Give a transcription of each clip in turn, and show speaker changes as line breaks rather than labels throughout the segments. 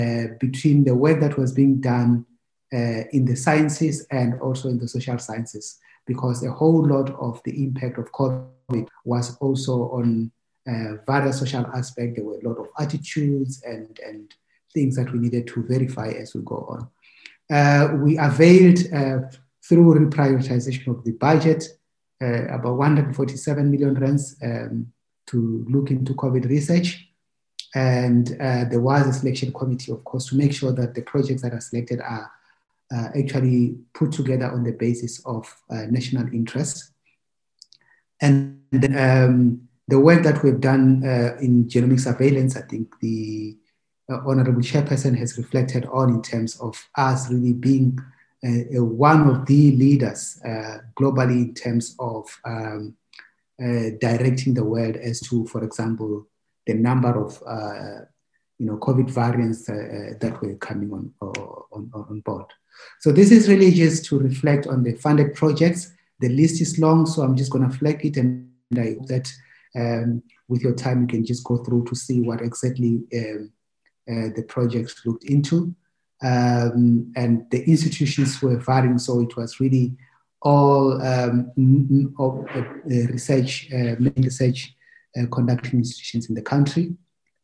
between the work that was being done in the sciences and also in the social sciences, because a whole lot of the impact of COVID was also on various social aspects. There were a lot of attitudes and things that we needed to verify as we go on. We availed through reprioritization of the budget about 147 million rands to look into COVID research. And there was a selection committee, of course, to make sure that the projects that are selected are actually put together on the basis of national interest. And then, the work that we've done in genomic surveillance, I think the Honorable Chairperson has reflected on in terms of us really being one of the leaders globally in terms of directing the world as to, for example, the number of COVID variants that were coming on board. So this is really just to reflect on the funded projects. The list is long, so I'm just going to flag it, and I hope that with your time you can just go through to see what exactly the projects looked into. And the institutions were varying, so it was really all research, main research conducting institutions in the country.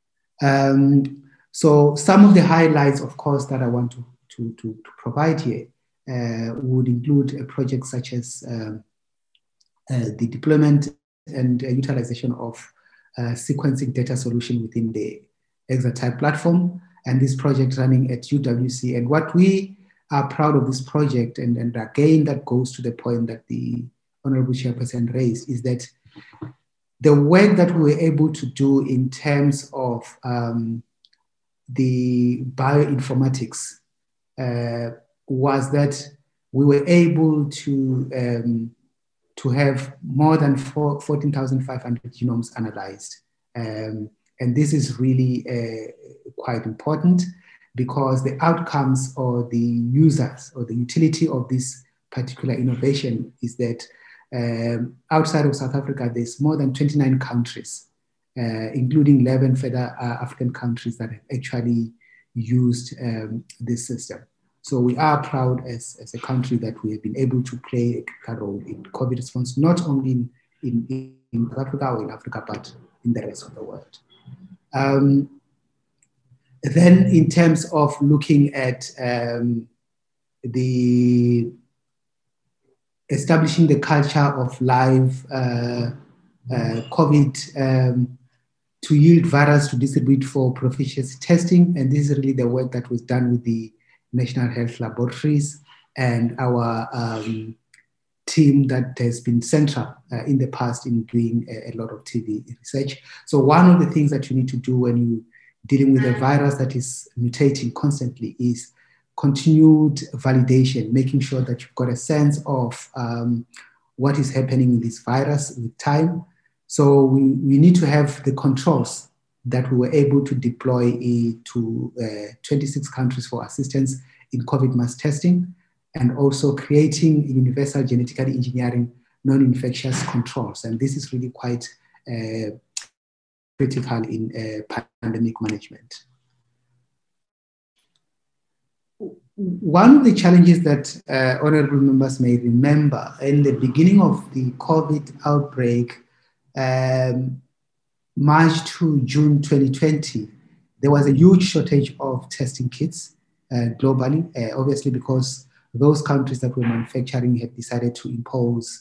So some of the highlights, of course, that I want to provide here would include projects such as the deployment and utilization of sequencing data solution within the Exatype platform, and this project running at UWC. And what we are proud of this project, and again, that goes to the point that the Honorable Chairperson raised, is that the work that we were able to do in terms of the bioinformatics was that we were able to have more than 14,500 genomes analyzed. And this is really quite important, because the outcomes or the users or the utility of this particular innovation is that outside of South Africa, there's more than 29 countries, including 11 further African countries that have actually used this system. So we are proud as a country that we have been able to play a critical role in COVID response, not only in South Africa or in Africa, but in the rest of the world. Then in terms of looking at the establishing the culture of live COVID to yield virus to distribute for proficiency testing. And this is really the work that was done with the National Health Laboratories and our team that has been central in the past in doing a lot of TB research. So one of the things that you need to do when you're dealing with a virus that is mutating constantly is continued validation, making sure that you've got a sense of what is happening in this virus with time. So we need to have the controls that we were able to deploy to 26 countries for assistance in COVID mass testing, and also creating universal genetically engineering non-infectious controls. And this is really quite critical in pandemic management. One of the challenges that honorable members may remember in the beginning of the COVID outbreak, March to June 2020, there was a huge shortage of testing kits globally, obviously because those countries that were manufacturing had decided to impose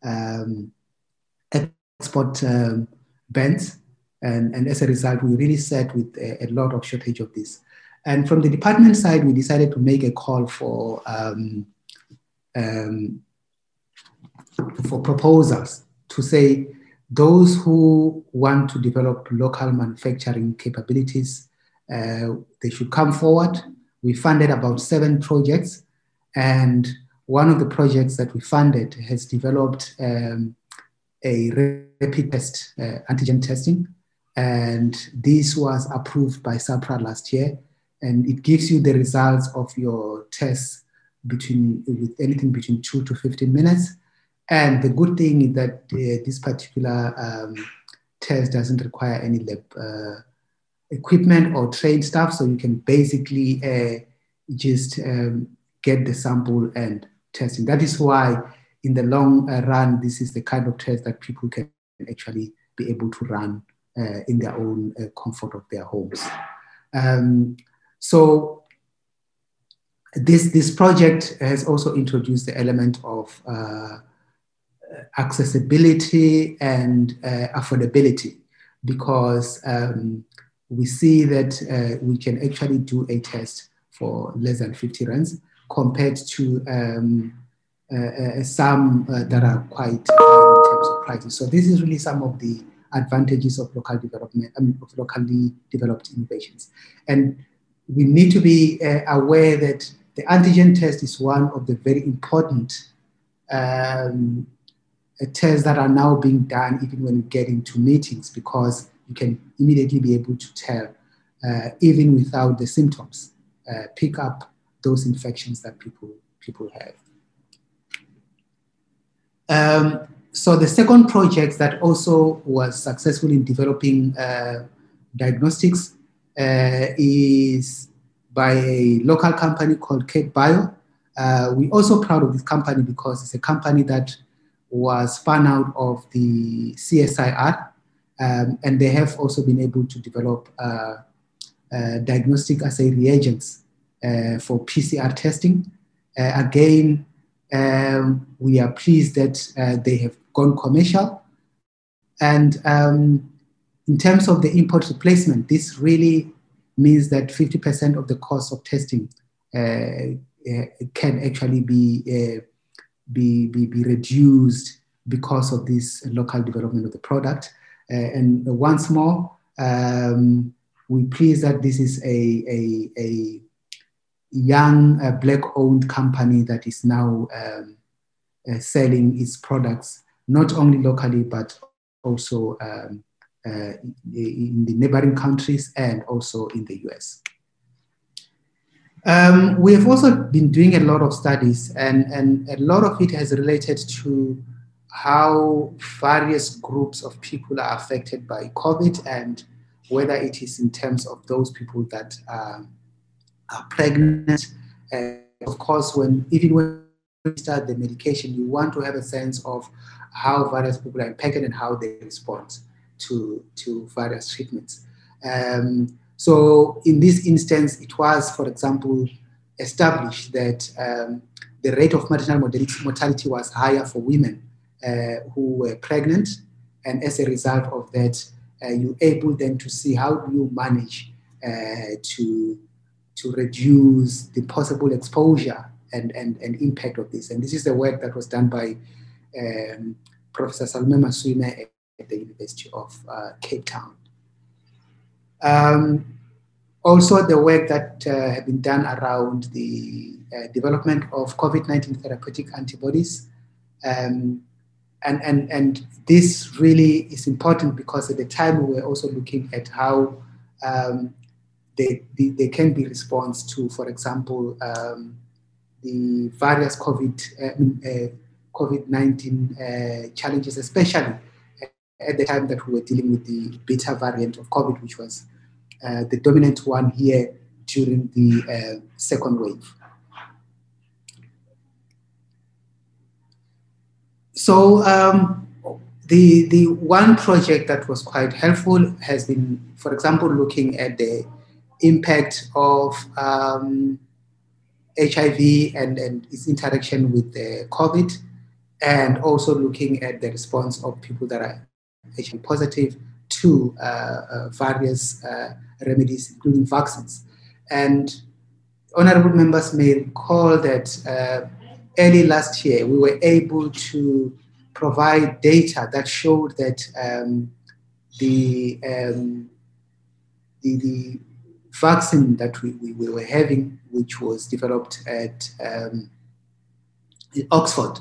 export bans. And as a result, we really sat with a lot of shortage of this. And from the department side, we decided to make a call for proposals to say those who want to develop local manufacturing capabilities, they should come forward. We funded about 7 projects, and one of the projects that we funded has developed a rapid test, antigen testing, and this was approved by SAPRA last year, and it gives you the results of your tests with anything between 2 to 15 minutes. And the good thing is that this particular test doesn't require any lab equipment or trained staff, so you can basically just get the sample and testing. That is why in the long run, this is the kind of test that people can actually be able to run in their own comfort of their homes. So this project has also introduced the element of accessibility and affordability, because we see that we can actually do a test for less than 50 rands compared to some that are quite high in terms of prices. So this is really some of the advantages of local development, of locally developed innovations. And we need to be aware that the antigen test is one of the very important tests that are now being done even when you get into meetings, because you can immediately be able to tell, even without the symptoms, pick up those infections that people have. So the second project that also was successful in developing diagnostics is by a local company called Cape Bio. We're also proud of this company because it's a company that was spun out of the CSIR, and they have also been able to develop diagnostic assay reagents for PCR testing. Again, we are pleased that they have gone commercial. And in terms of the import replacement, this really means that 50% of the cost of testing can actually be reduced because of this local development of the product. And once more, we're pleased that this is a young Black-owned company that is now selling its products not only locally but also in the neighboring countries and also in the US. We have also been doing a lot of studies, and a lot of it has related to how various groups of people are affected by COVID, and whether it is in terms of those people that are pregnant. Of course, even when you start the medication, you want to have a sense of how various people are impacted and how they respond to various treatments. So in this instance, it was, for example, established that the rate of maternal mortality was higher for women who were pregnant. And as a result of that, you're able then to see how do you manage to reduce the possible exposure and impact of this. And this is the work that was done by Professor Salome Maswime at the University of Cape Town. Also, the work that have been done around the development of COVID-19 therapeutic antibodies. And this really is important because at the time we were also looking at how they can be response to, for example, the various COVID-19 challenges, especially at the time that we were dealing with the beta variant of COVID, which was the dominant one here during the second wave. So the one project that was quite helpful has been, for example, looking at the impact of HIV and its interaction with the COVID, and also looking at the response of people that are HIV positive to various remedies, including vaccines. And honorable members may recall that early last year, we were able to provide data that showed that the vaccine that we were having, which was developed at Oxford,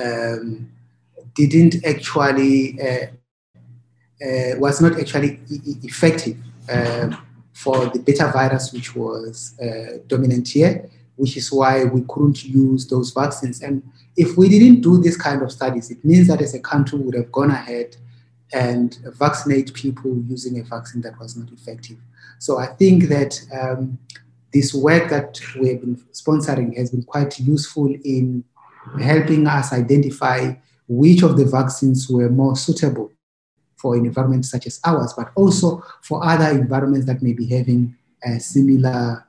didn't actually was not actually effective for the beta virus, which was dominant here, which is why we couldn't use those vaccines. And if we didn't do this kind of studies, it means that as a country we would have gone ahead and vaccinate people using a vaccine that was not effective. So I think that this work that we have been sponsoring has been quite useful in helping us identify which of the vaccines were more suitable for an environment such as ours, but also for other environments that may be having similar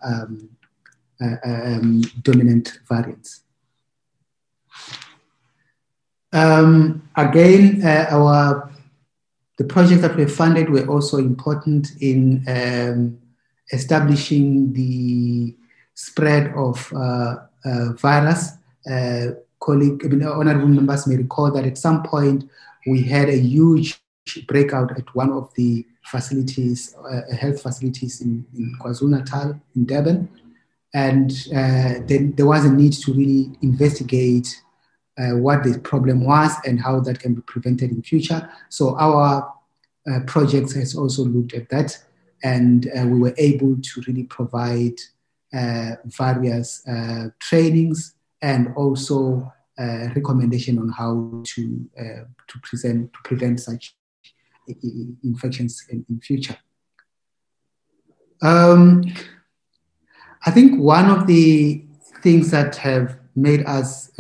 dominant variants. Again, the projects that were funded were also important in establishing the spread of virus. Honorable members may recall that at some point we had a huge breakout at one of the facilities, health facilities in KwaZulu-Natal, in Durban. And then there was a need to really investigate what the problem was and how that can be prevented in future. So our project has also looked at that, and we were able to really provide various trainings and also recommendation on how to prevent such infections in future. I think one of the things that have made us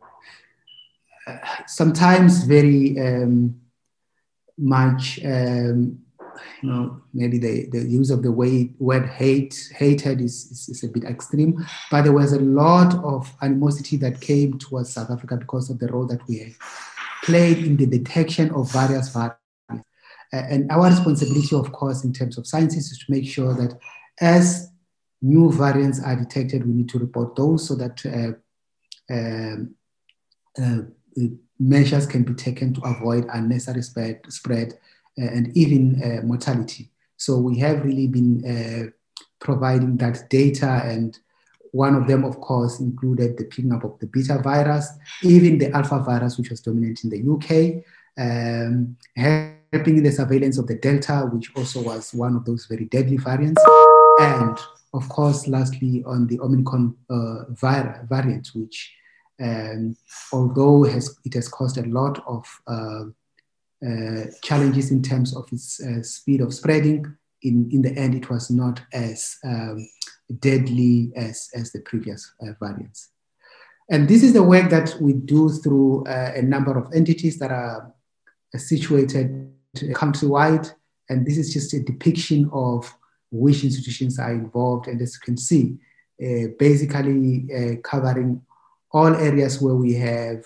sometimes very much, maybe the use of the word hated is a bit extreme, but there was a lot of animosity that came towards South Africa because of the role that we have played in the detection of various variants. And our responsibility, of course, in terms of sciences is to make sure that as new variants are detected, we need to report those so that measures can be taken to avoid unnecessary spread and even mortality. So we have really been providing that data, and one of them, of course, included the picking up of the beta virus, even the alpha virus, which was dominant in the UK, helping in the surveillance of the Delta, which also was one of those very deadly variants, and of course, lastly, on the Omicron variant, which although it has caused a lot of challenges in terms of its speed of spreading, in the end, it was not as deadly as the previous variants. And this is the work that we do through a number of entities that are situated countrywide. And this is just a depiction of which institutions are involved. And as you can see, basically covering all areas where we have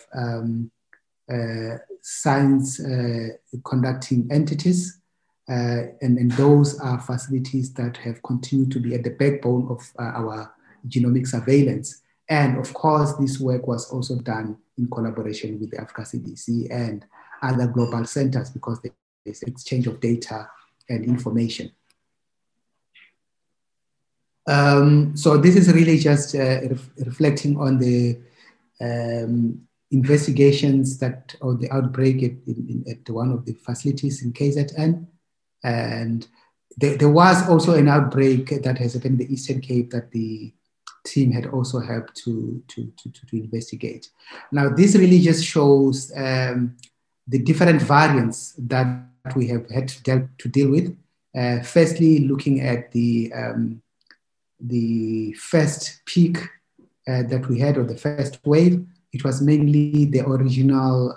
science conducting entities. And those are facilities that have continued to be at the backbone of our genomic surveillance. And of course, this work was also done in collaboration with the Africa CDC and other global centers because there's an exchange of data and information. So this is really just reflecting on the investigations or the outbreak at one of the facilities in KZN. And there was also an outbreak that has happened in the Eastern Cape that the team had also helped to investigate. Now, this really just shows the different variants that we have had to deal with. Firstly, looking at the first peak that we had, or the first wave, it was mainly the original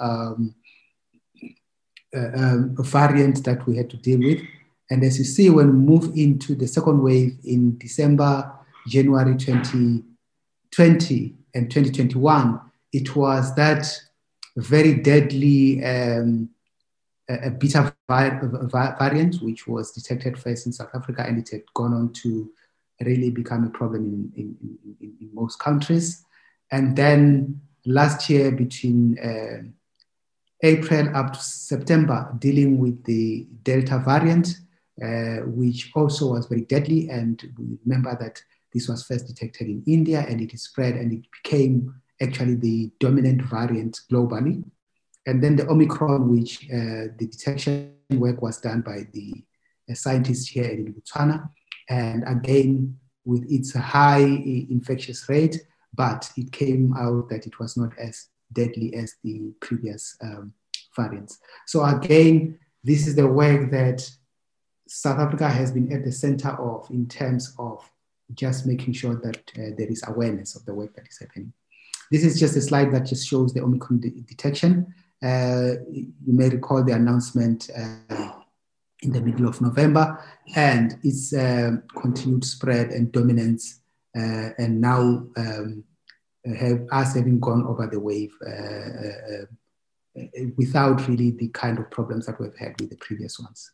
variant that we had to deal with. And as you see, when we move into the second wave in December, January 2020 and 2021, it was that very deadly beta variant, which was detected first in South Africa, and it had gone on to really become a problem in most countries. And then last year, between April up to September, dealing with the Delta variant, which also was very deadly. And we remember that this was first detected in India, and it is spread, and it became actually the dominant variant globally. And then the Omicron, which the detection work was done by the scientists here in Botswana. And again, with its high infectious rate, but it came out that it was not as deadly as the previous variants. So again, this is the work that South Africa has been at the center of in terms of just making sure that there is awareness of the work that is happening. This is just a slide that just shows the Omicron detection. You may recall the announcement in the middle of November, and its continued spread and dominance, and now having gone over the wave without really the kind of problems that we've had with the previous ones.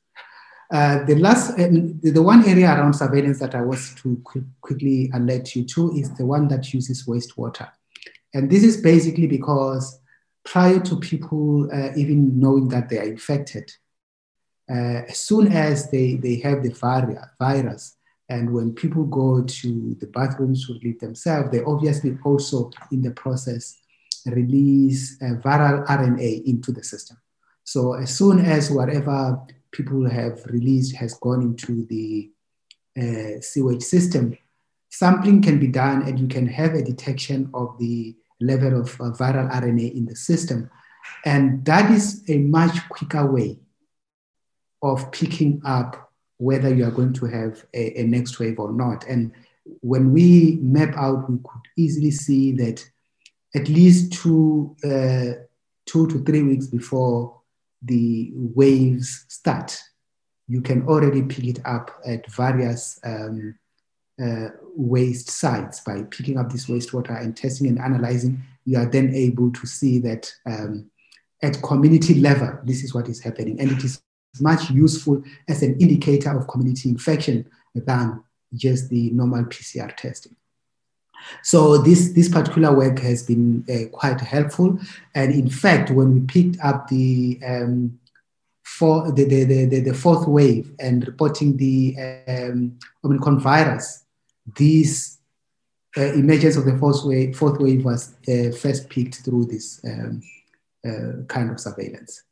The one area around surveillance that I was to quickly alert you to is the one that uses wastewater. And this is basically because prior to people even knowing that they are infected, as soon as they have the virus, and when people go to the bathrooms to relieve themselves, they obviously also in the process release viral RNA into the system. So as soon as whatever people have released has gone into the sewage system, sampling can be done and you can have a detection of the level of viral RNA in the system. And that is a much quicker way of picking up whether you are going to have a next wave or not. And when we map out, we could easily see that at least 2 to 3 weeks before the waves start, you can already pick it up at various waste sites. By picking up this wastewater and testing and analyzing, you are then able to see that at community level, this is what is happening. And it is much useful as an indicator of community infection than just the normal PCR testing. So this particular work has been quite helpful. And in fact, when we picked up the fourth wave and reporting the Omicron virus, this emergence of the fourth wave was first picked through this kind of surveillance.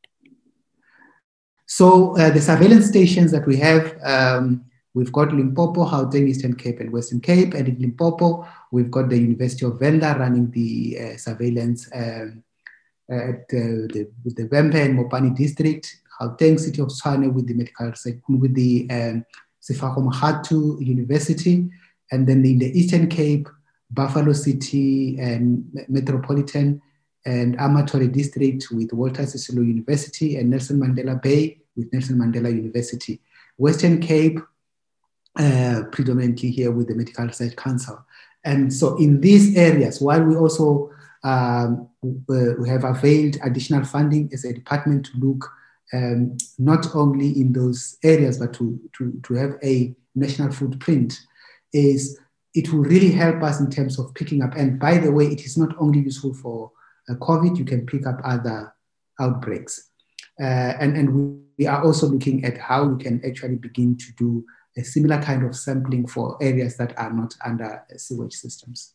So the surveillance stations that we have, we've got Limpopo, Gauteng, Eastern Cape, and Western Cape. And in Limpopo, we've got the University of Venda running the surveillance at the Vempe and Mopani district, Gauteng, City of Tshwane with the medical with the Sefako Mahatu University, and then in the Eastern Cape, Buffalo City and Metropolitan and Amatore district with Walter Sisulu University, and Nelson Mandela Bay with Nelson Mandela University. Western Cape, predominantly here with the Medical Research Council. And so in these areas, while we also we have availed additional funding as a department to look not only in those areas, but to have a national footprint, is it will really help us in terms of picking up. And by the way, it is not only useful for COVID, you can pick up other outbreaks. And we are also looking at how we can actually begin to do a similar kind of sampling for areas that are not under sewage systems.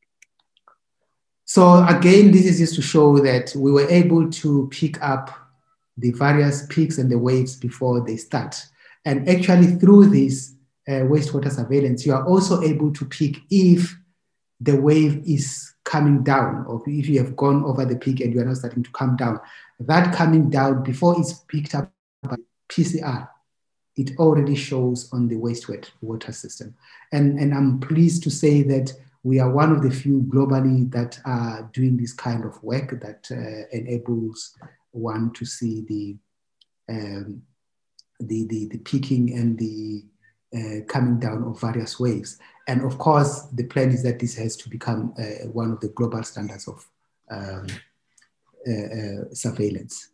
So again, this is just to show that we were able to pick up the various peaks and the waves before they start. And actually through this wastewater surveillance, you are also able to pick if the wave is coming down, or if you have gone over the peak and you are now starting to come down. That coming down before it's picked up by PCR, it already shows on the wastewater system. And I'm pleased to say that we are one of the few globally that are doing this kind of work that enables one to see the peaking and the coming down of various waves. And of course, the plan is that this has to become one of the global standards of surveillance.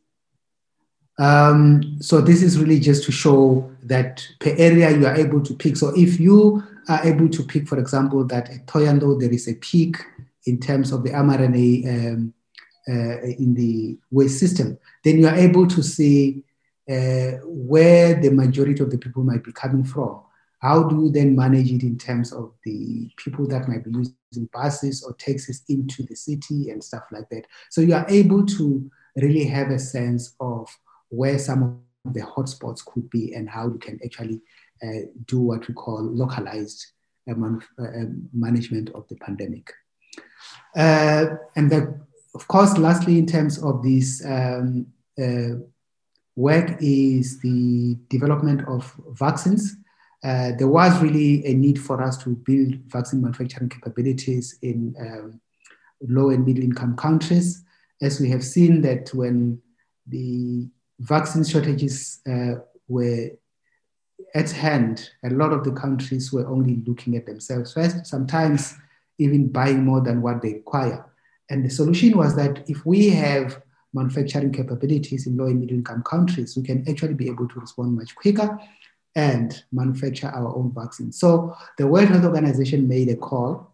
So this is really just to show that per area you are able to pick. So if you are able to pick, for example, that at Thohoyandou there is a peak in terms of the mRNA in the waste system, then you are able to see where the majority of the people might be coming from. How do you then manage it in terms of the people that might be using buses or taxis into the city and stuff like that? So you are able to really have a sense of where some of the hotspots could be and how you can actually do what we call localized management of the pandemic. And then, of course, lastly, in terms of these work is the development of vaccines. There was really a need for us to build vaccine manufacturing capabilities in low and middle income countries, as we have seen that when the vaccine shortages were at hand, a lot of the countries were only looking at themselves first, sometimes even buying more than what they require. And the solution was that if we have manufacturing capabilities in low and middle income countries, we can actually be able to respond much quicker and manufacture our own vaccines. So the World Health Organization made a call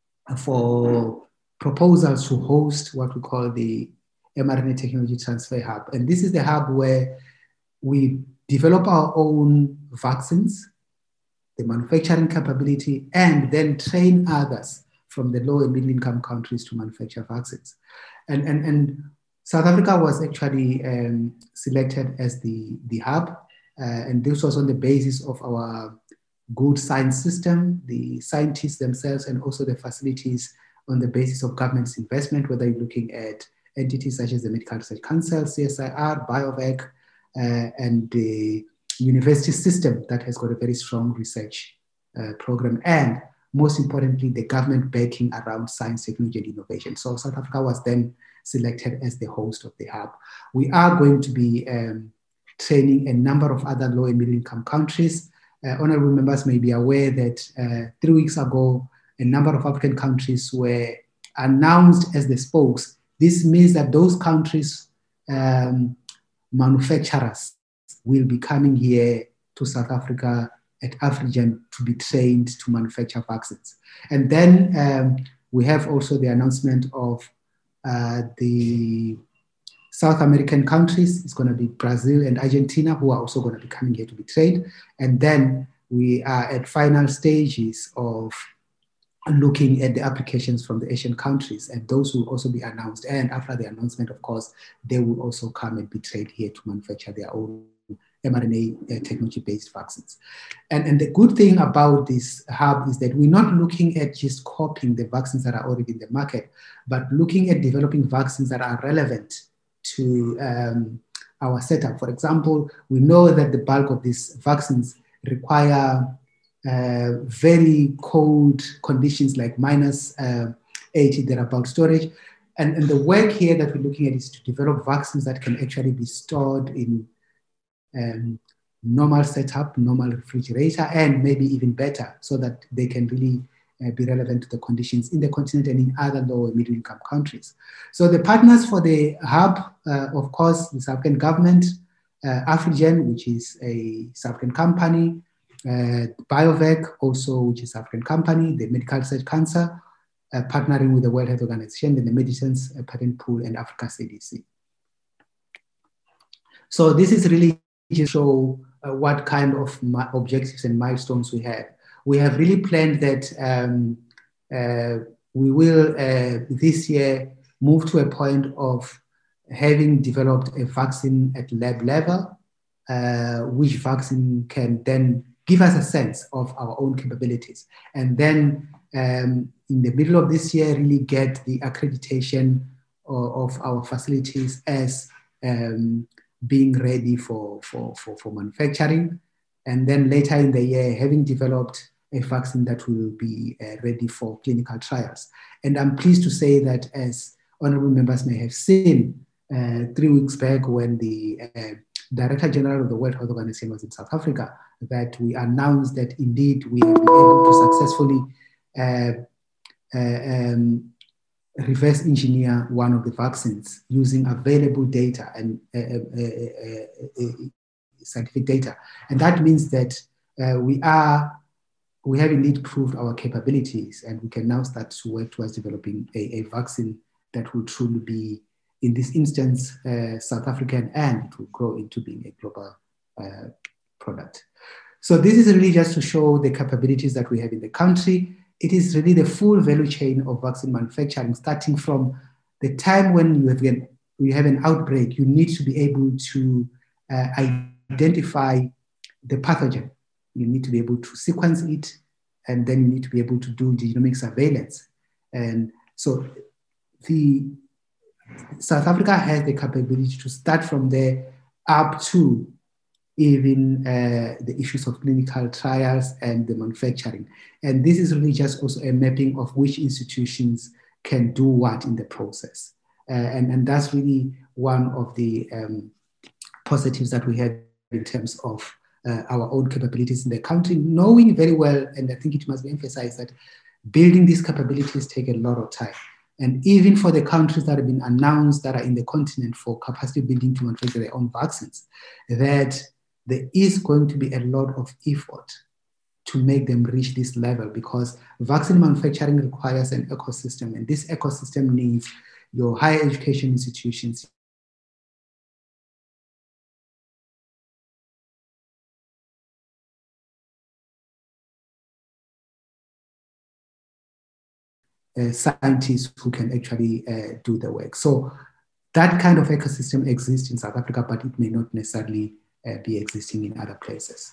for proposals to host what we call the mRNA Technology Transfer Hub. And this is the hub where we develop our own vaccines, the manufacturing capability, and then train others from the low and middle income countries to manufacture vaccines. And South Africa was actually selected as the hub. And this was on the basis of our good science system, the scientists themselves, and also the facilities on the basis of government's investment, whether you're looking at entities such as the Medical Research Council, CSIR, BioVac, and the university system that has got a very strong research program, and most importantly, the government backing around science, technology, and innovation. So South Africa was then selected as the host of the hub. We are going to be training a number of other low and middle income countries. Honorable members may be aware that 3 weeks ago, a number of African countries were announced as the spokes. This means that those countries, manufacturers, will be coming here to South Africa at Afrigen to be trained to manufacture vaccines. And then we have also the announcement of the South American countries. It's going to be Brazil and Argentina, who are also going to be coming here to be trained. And then we are at final stages of looking at the applications from the Asian countries, and those will also be announced. And after the announcement, of course, they will also come and be trained here to manufacture their own mRNA technology-based vaccines. And the good thing about this hub is that we're not looking at just copying the vaccines that are already in the market, but looking at developing vaccines that are relevant to our setup. For example, we know that the bulk of these vaccines require very cold conditions like minus 80 thereabout storage. And the work here that we're looking at is to develop vaccines that can actually be stored in normal setup, normal refrigerator, and maybe even better, so that they can really be relevant to the conditions in the continent and in other low and middle income countries. So the partners for the hub, of course, the South African government, Afrigen, which is a South African company, BioVac, also, which is a South African company, the Medical Research Council, partnering with the World Health Organization, and the Medicines Patent Pool, and Africa CDC. So this is really to show what kind of objectives and milestones we have. We have really planned that we will this year move to a point of having developed a vaccine at lab level, which vaccine can then give us a sense of our own capabilities. And then in the middle of this year, really get the accreditation of our facilities as being ready for manufacturing. And then later in the year, having developed a vaccine that will be ready for clinical trials. And I'm pleased to say that, as honorable members may have seen 3 weeks back when the Director General of the World Health Organization was in South Africa, that we announced that indeed we have been able to successfully reverse engineer one of the vaccines using available data and scientific data. And that means that we have indeed proved our capabilities, and we can now start to work towards developing a vaccine that will truly be, in this instance, South African, and it will grow into being a global product. So this is really just to show the capabilities that we have in the country. It is really the full value chain of vaccine manufacturing, starting from the time when you have an outbreak. You need to be able to identify the pathogen. You need to be able to sequence it, and then you need to be able to do genomic surveillance. And so South Africa has the capability to start from there up to even the issues of clinical trials and the manufacturing. And this is really just also a mapping of which institutions can do what in the process. And that's really one of the positives that we have in terms of our own capabilities in the country, knowing very well, and I think it must be emphasized that building these capabilities take a lot of time. And even for the countries that have been announced that are in the continent for capacity building to manufacture their own vaccines, that there is going to be a lot of effort to make them reach this level, because vaccine manufacturing requires an ecosystem, and this ecosystem needs your higher education institutions, scientists who can actually do the work. So that kind of ecosystem exists in South Africa, but it may not necessarily be existing in other places.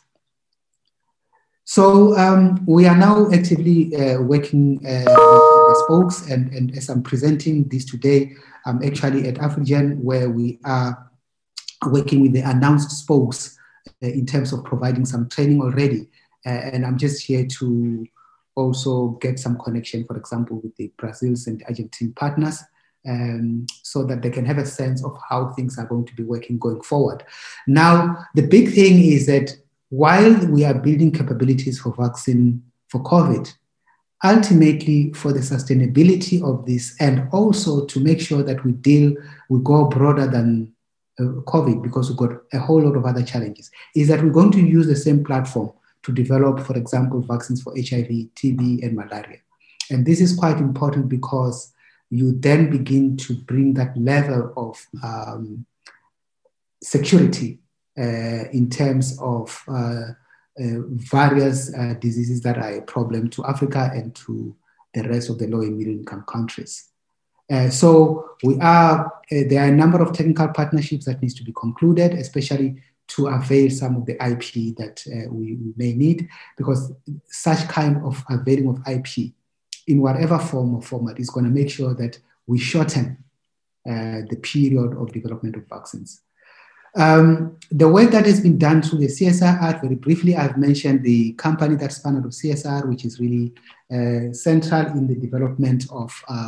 So we are now actively working with the spokes, and as I'm presenting this today, I'm actually at Afrigen, where we are working with the announced spokes in terms of providing some training already. And I'm just here to also get some connection, for example, with the Brazils and Argentine partners, so that they can have a sense of how things are going to be working going forward. Now, the big thing is that while we are building capabilities for vaccine for COVID, ultimately for the sustainability of this, and also to make sure that we go broader than COVID, because we've got a whole lot of other challenges, is that we're going to use the same platform to develop, for example, vaccines for HIV, TB, and malaria. And this is quite important because you then begin to bring that level of security in terms of various diseases that are a problem to Africa and to the rest of the low and middle income countries. So there are a number of technical partnerships that needs to be concluded, especially to avail some of the IP that we may need, because such kind of availing of IP in whatever form or format is going to make sure that we shorten the period of development of vaccines. The work that has been done through the CSR, very briefly, I've mentioned the company that spun out of CSR, which is really central in the development of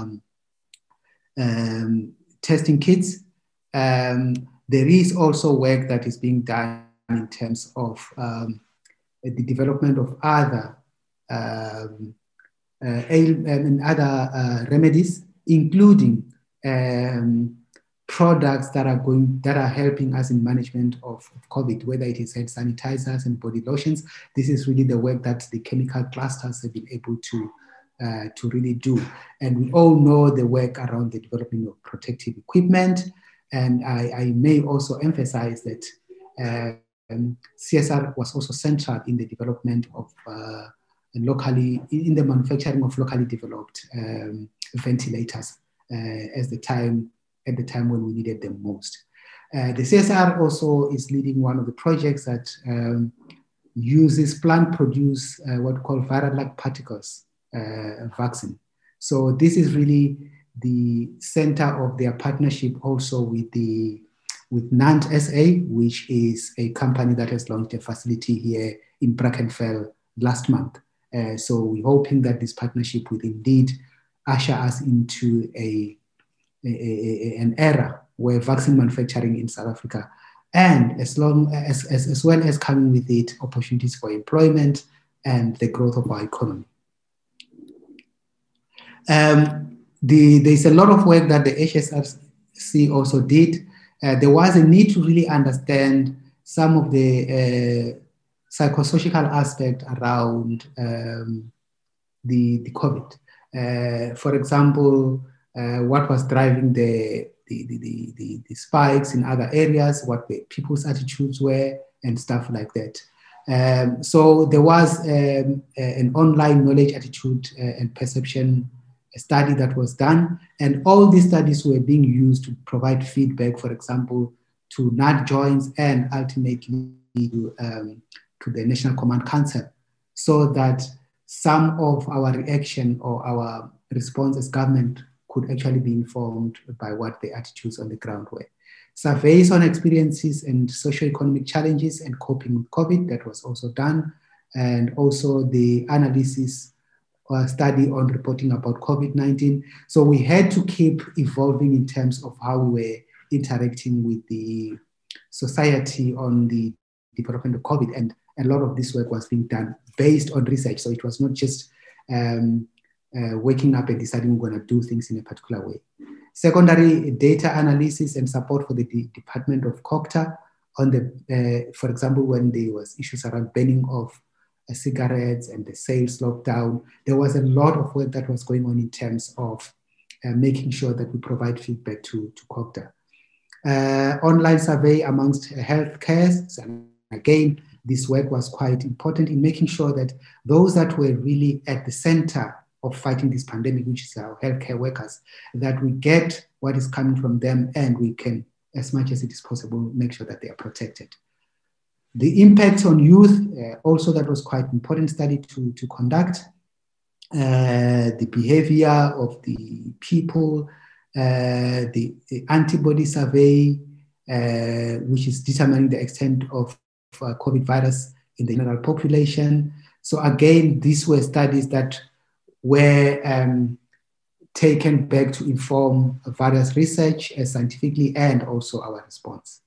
testing kits. There is also work that is being done in terms of the development of other remedies, including products that are helping us in management of COVID, whether it is hand sanitizers and body lotions. This is really the work that the chemical clusters have been able to really do. And we all know the work around the development of protective equipment. And I may also emphasize that CSR was also central in the development of in the manufacturing of locally developed ventilators at the time when we needed them most. The CSR also is leading one of the projects that uses plant-produced what we call viral-like particles vaccine. So this is really the center of their partnership also with NANT SA, which is a company that has launched a facility here in Brackenfell last month. So we're hoping that this partnership will indeed usher us into an era where vaccine manufacturing in South Africa, and as well as coming with it opportunities for employment and the growth of our economy. There's a lot of work that the HSRC also did. There was a need to really understand some of the psychosocial aspect around the COVID. For example, what was driving the spikes in other areas, what the people's attitudes were, and stuff like that. So there was an online knowledge, attitude, and perception study that was done, and all these studies were being used to provide feedback, for example, to NAT joints and ultimately to the National Command Council, so that some of our reaction or our response as government could actually be informed by what the attitudes on the ground were. Surveys on experiences and socioeconomic challenges and coping with COVID, that was also done. And also the analysis study on reporting about COVID-19. So we had to keep evolving in terms of how we were interacting with the society on the development of COVID. And a lot of this work was being done based on research. So it was not just waking up and deciding we're going to do things in a particular way. Secondary data analysis and support for the Department of COGTA on the, for example, when there was issues around banning of cigarettes and the sales lockdown, there was a lot of work that was going on in terms of making sure that we provide feedback to COGTA. Online survey amongst healthcare, and again, this work was quite important in making sure that those that were really at the center of fighting this pandemic, which is our healthcare workers, that we get what is coming from them and we can, as much as it is possible, make sure that they are protected. The impact on youth, also that was quite important study to conduct. The behavior of the people, the antibody survey, which is determining the extent of COVID virus in the general population. So again, these were studies that were taken back to inform various research scientifically and also our response.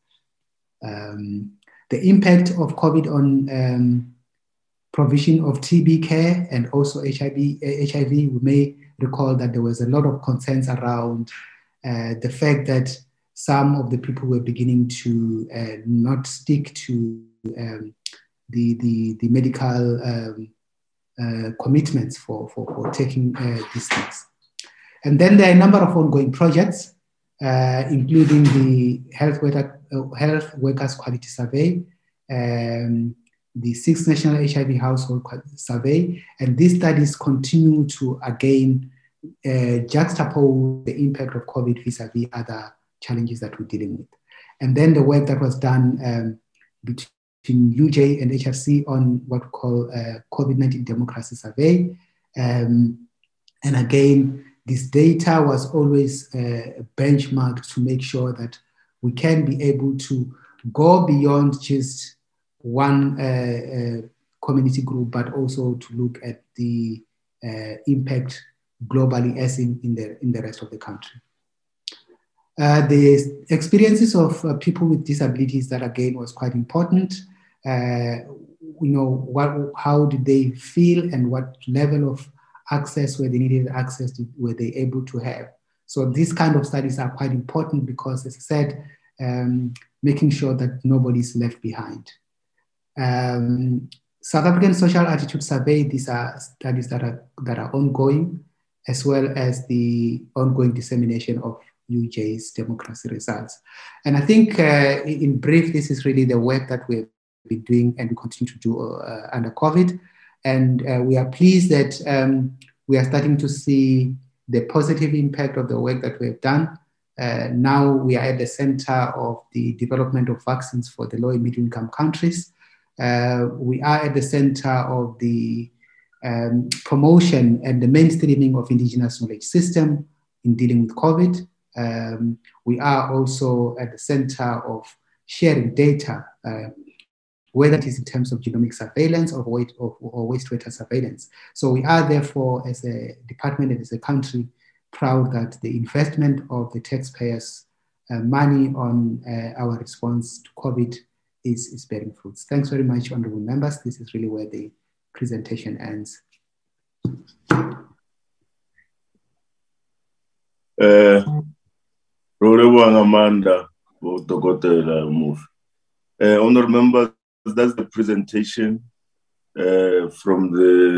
The impact of COVID on provision of TB care and also HIV, we may recall that there was a lot of concerns around the fact that some of the people were beginning to not stick to the medical commitments for taking these things. And then there are a number of ongoing projects, including the health workers quality survey, the 6th National HIV Household Survey, and these studies continue to again juxtapose the impact of COVID vis-a-vis other challenges that we're dealing with. And then the work that was done between UJ and HRC on what we call COVID-19 Democracy Survey. And again, this data was always benchmarked to make sure that we can be able to go beyond just one community group, but also to look at the impact globally as in the rest of the country. The experiences of people with disabilities, that again was quite important. How did they feel and what level of access, where they needed access, were they able to have? So these kind of studies are quite important because, as I said, making sure that nobody's left behind. South African Social Attitude Survey, these are studies that are ongoing, as well as the ongoing dissemination of UJ's democracy results. And I think in brief, this is really the work that we've been doing and we continue to do under COVID. And we are pleased that we are starting to see the positive impact of the work that we've done. Now we are at the center of the development of vaccines for the low and middle income countries. We are at the center of the promotion and the mainstreaming of indigenous knowledge system in dealing with COVID. We are also at the center of sharing data, whether it is in terms of genomic surveillance or wastewater surveillance. So we are therefore, as a department and as a country, proud that the investment of the taxpayers' money on our response to COVID is bearing fruits. Thanks very much, honorable members. This is really where the presentation ends.
Amanda, honorable members, that's the presentation from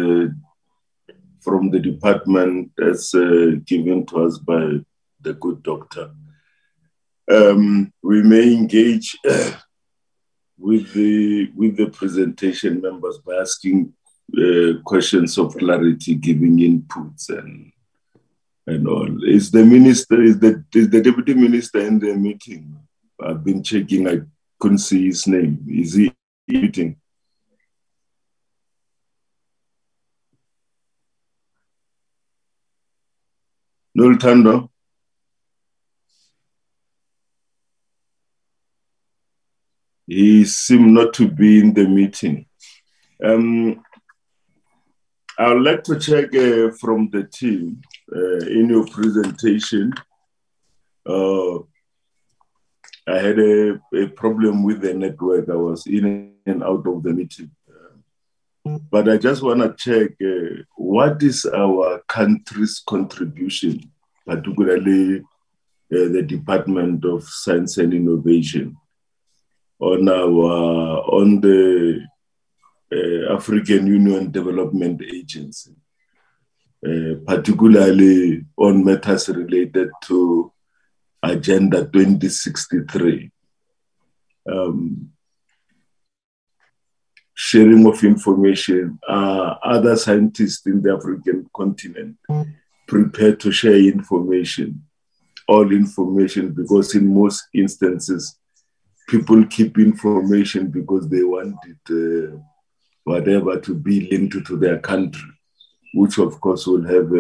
the department as given to us by the good doctor. We may engage with the presentation members by asking questions of clarity, giving inputs and all. Is the deputy minister in the meeting? I've been checking, I couldn't see his name. Is he meeting? Nolthando? He seemed not to be in the meeting. I would like to check from the team in your presentation. I had a problem with the network. I was in and out of the meeting. But I just want to check what is our country's contribution, particularly the Department of Science and Innovation, on the African Union Development Agency, particularly on matters related to Agenda 2063. Sharing of information. Other scientists in the African continent prepared to share information, all information, because in most instances, people keep information because they want it, whatever, to be linked to their country, which of course will have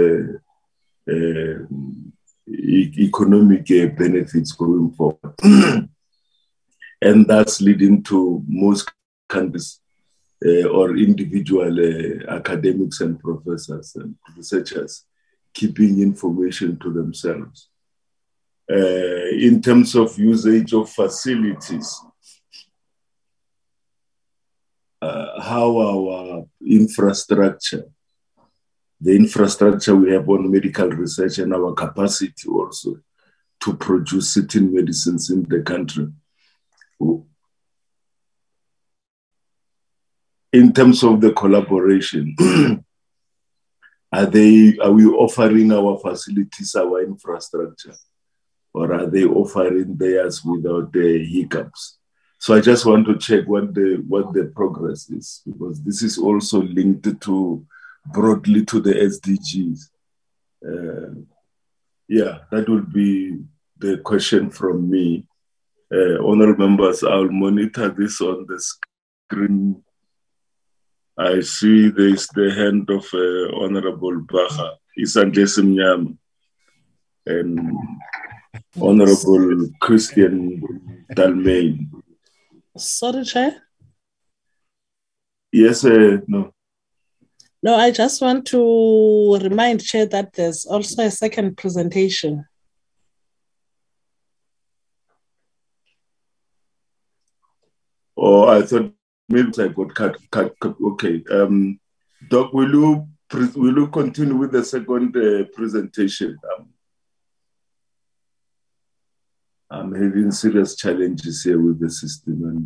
economic benefits going forward. And that's leading to most countries or individual academics and professors and researchers keeping information to themselves. In terms of usage of facilities, how our infrastructure, the infrastructure we have on medical research and our capacity also to produce certain medicines in the country. In terms of the collaboration, are we offering our facilities, our infrastructure, or are they offering theirs without the hiccups? So I just want to check what the progress is, because this is also linked to broadly to the SDGs. Yeah, that would be the question from me. Honorable members, I'll monitor this on the screen. I see there's the hand of Honorable Baha, Isandle Simnyama, and Honorable Christian Dalmain.
Sorry, Chair?
Yes, no.
No, I just want to remind Chair that there's also a second presentation.
Oh, I thought maybe I got cut. Okay. Doc, will you continue with the second presentation? I'm having serious challenges here with the system,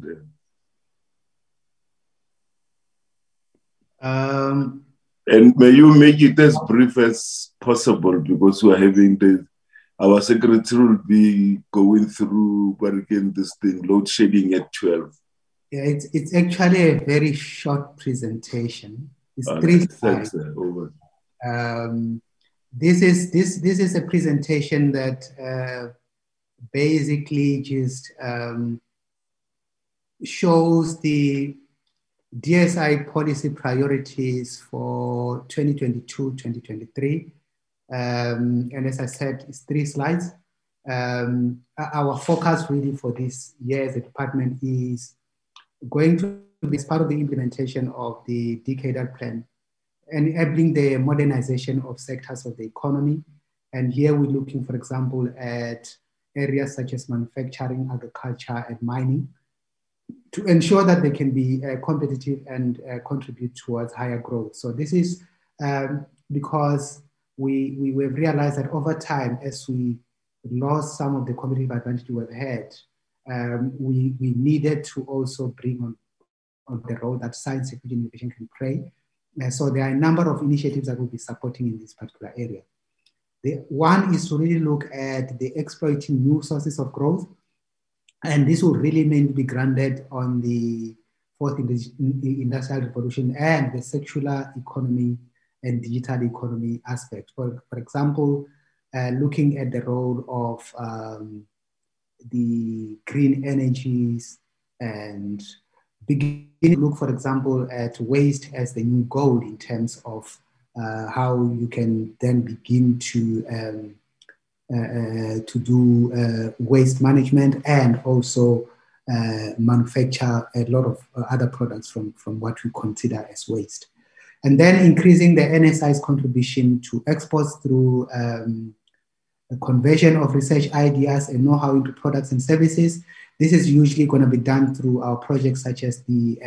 and may you make it as brief as possible, because we're having our secretary will be going through this thing, load shedding at 12.
Yeah, it's actually a very short presentation. It's 3 slides. This is a presentation that basically just shows the DSI policy priorities for 2022-2023. And as I said, it's 3 slides. Our focus really for this year as a department is going to be as part of the implementation of the decadal plan, enabling the modernization of sectors of the economy. And here we're looking, for example, at areas such as manufacturing, agriculture, and mining, to ensure that they can be competitive and contribute towards higher growth. So this is because we have realized that over time, as we lost some of the competitive advantage we've had, we needed to also bring on the role that science, technology, and innovation can play. So there are a number of initiatives that will be supporting in this particular area. One is to really look at the exploiting new sources of growth. And this will really mainly be grounded on the fourth industrial revolution and the circular economy and digital economy aspect. For example, looking at the role of the green energies and begin to look, for example, at waste as the new gold in terms of how you can then begin to do waste management and also manufacture a lot of other products from what we consider as waste. And then increasing the NSI's contribution to exports through a conversion of research ideas and know-how into products and services. This is usually going to be done through our projects such as the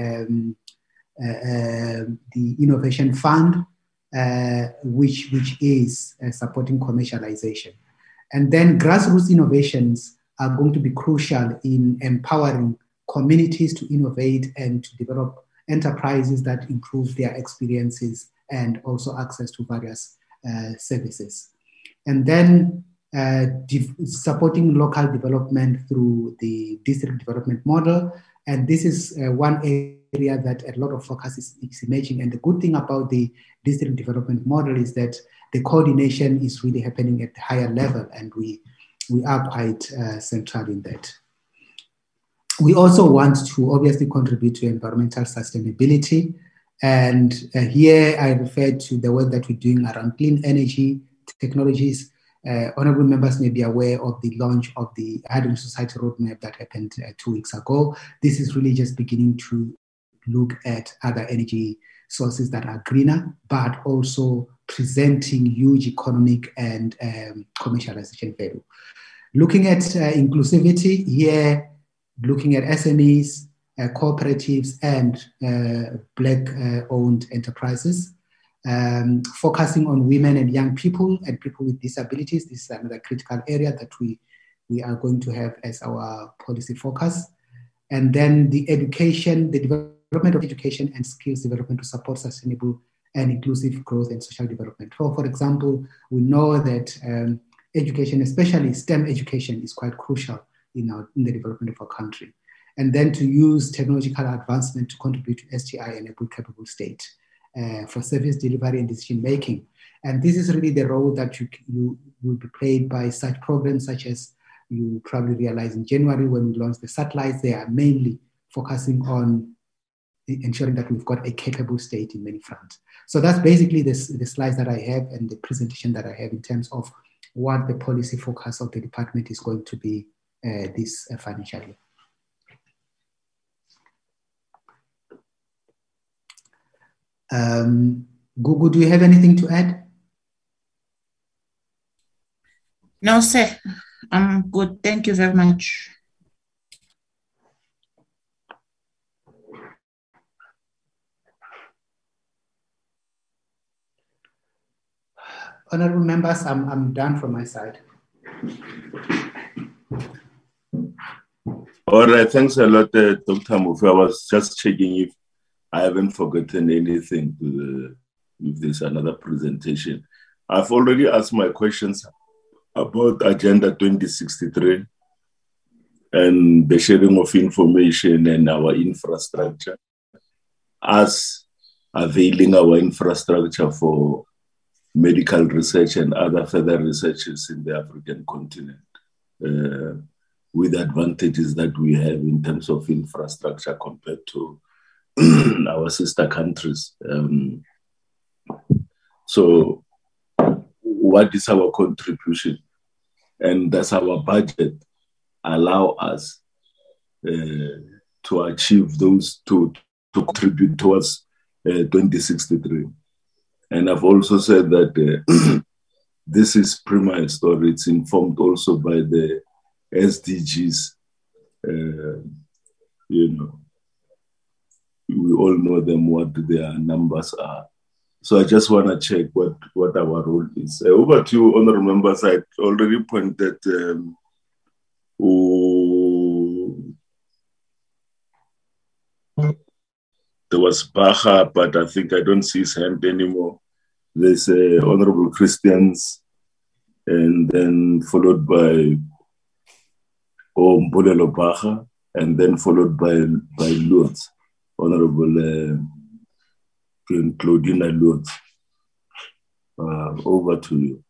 Innovation Fund, which is supporting commercialization. And then grassroots innovations are going to be crucial in empowering communities to innovate and to develop enterprises that improve their experiences and also access to various services. And then supporting local development through the district development model. And this is one area that a lot of focus is emerging. And the good thing about the district development model is that the coordination is really happening at the higher level, and we are quite central in that. We also want to obviously contribute to environmental sustainability. And here I refer to the work that we're doing around clean energy technologies. Honorable members may be aware of the launch of the Hydrogen Society Roadmap that happened 2 weeks ago. This is really just beginning to look at other energy sources that are greener, but also presenting huge economic and commercialization value. Looking at inclusivity here, looking at SMEs, cooperatives, and Black-owned enterprises. Focusing on women and young people and people with disabilities. This is another critical area that we are going to have as our policy focus. And then the education, the development of education and skills development to support sustainable and inclusive growth and social development. For example, we know that education, especially STEM education, is quite crucial in the development of our country. And then to use technological advancement to contribute to STI-enabled capable state. For service delivery and decision making. And this is really the role that you will be played by such programs such as you probably realize in January when we launched the satellites. They are mainly focusing on ensuring that we've got a capable state in many fronts. So that's basically the slides that I have and the presentation that I have in terms of what the policy focus of the department is going to be this financial year. Gugu, do you have anything to add?
No, sir. I'm good. Thank you very much.
Honorable members, I'm done from my side.
All right, thanks a lot, Dr. Mufi. I was just checking if I haven't forgotten anything if there's another presentation. I've already asked my questions about Agenda 2063 and the sharing of information and our infrastructure, as availing our infrastructure for medical research and other further researches in the African continent, with the advantages that we have in terms of infrastructure compared to our sister countries. So what is our contribution? And does our budget allow us to achieve those, to contribute towards 2063? And I've also said that this is prima story. It's informed also by the SDGs. You know, we all know them, what their numbers are. So I just want to check what our role is. Over to you, honorable members. I already pointed there was Baha, but I think I don't see his hand anymore. There's Honorable Christians, and then followed by Mbulelo Baha, and then followed by Lutz, Honorable Claudina Lutz. Over to you.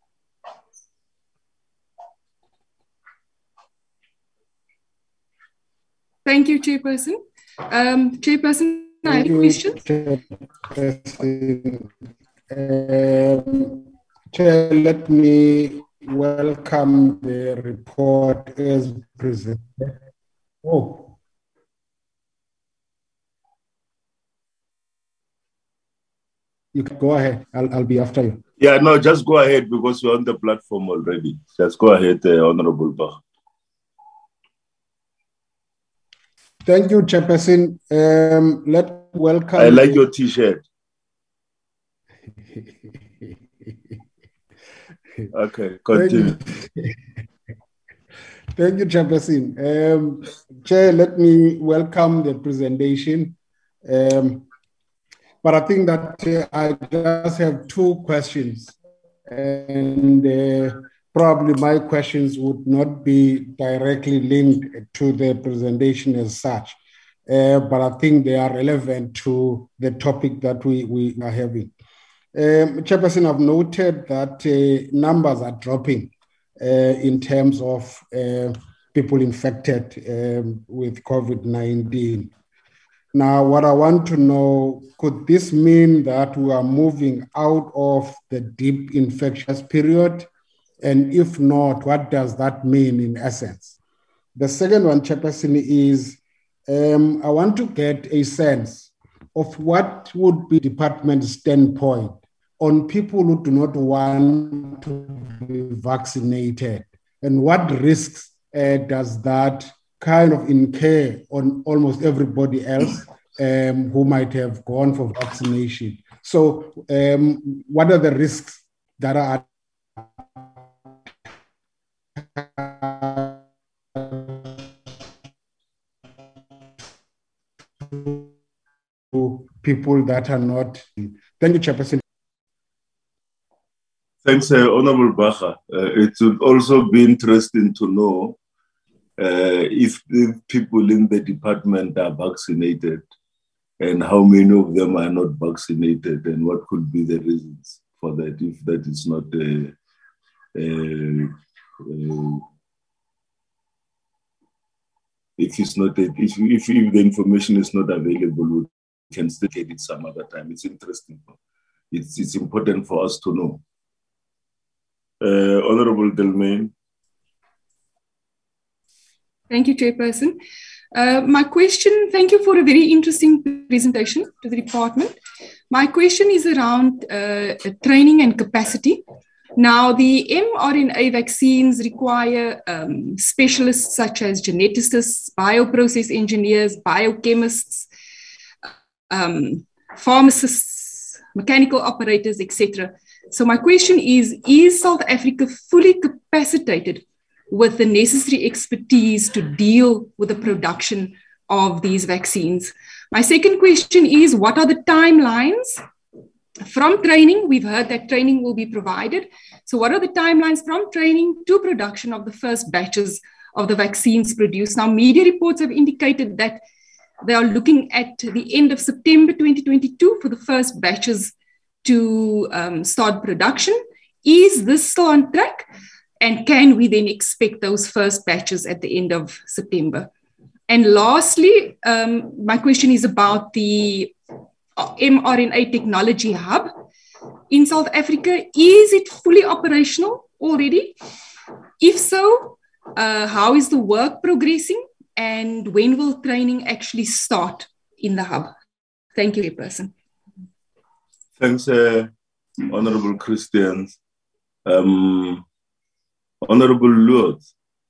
Thank you, Chairperson. Chairperson, I have a question. Chair, let me welcome the report as presented. Oh. You can go ahead. I'll be after you.
Yeah, no, just go ahead because we're on the platform already. Just go ahead, Honorable Bach.
Thank you, Chairperson. Let's welcome.
I like your T-shirt. Okay, continue.
Thank you, Chairperson. Chair, let me welcome the presentation. But I think that I just have two questions. And probably my questions would not be directly linked to the presentation as such. But I think they are relevant to the topic that we are having. Chairperson, I've noted that numbers are dropping in terms of people infected with COVID-19. Now, what I want to know, could this mean that we are moving out of the deep infectious period? And if not, what does that mean in essence? The second one, Chairperson, is I want to get a sense of what would be the department's standpoint on people who do not want to be vaccinated, and what risks does that kind of incur on almost everybody else who might have gone for vaccination. So what are the risks that are people that are not? Thank you, Chairperson.
Thanks, Honorable Bacha. It would also be interesting to know if the people in the department are vaccinated and how many of them are not vaccinated and what could be the reasons for that if that is not if the information is not available, we can still get it some other time. It's interesting. It's important for us to know. Honorable Delmain.
Thank you, Chairperson. My question, thank you for a very interesting presentation to the department. My question is around training and capacity. Now, the mRNA vaccines require specialists such as geneticists, bioprocess engineers, biochemists, pharmacists, mechanical operators, etc. So my question is South Africa fully capacitated with the necessary expertise to deal with the production of these vaccines? My second question is, what are the timelines from training? We've heard that training will be provided. So what are the timelines from training to production of the first batches of the vaccines produced? Now, media reports have indicated that they are looking at the end of September 2022 for the first batches to start production. Is this still on track? And can we then expect those first batches at the end of September? And lastly, my question is about the mRNA technology hub in South Africa. Is it fully operational already? If so, how is the work progressing? And when will training actually start in the hub? Thank you, Chairperson.
Thanks, Honorable Christians. Honorable Lord,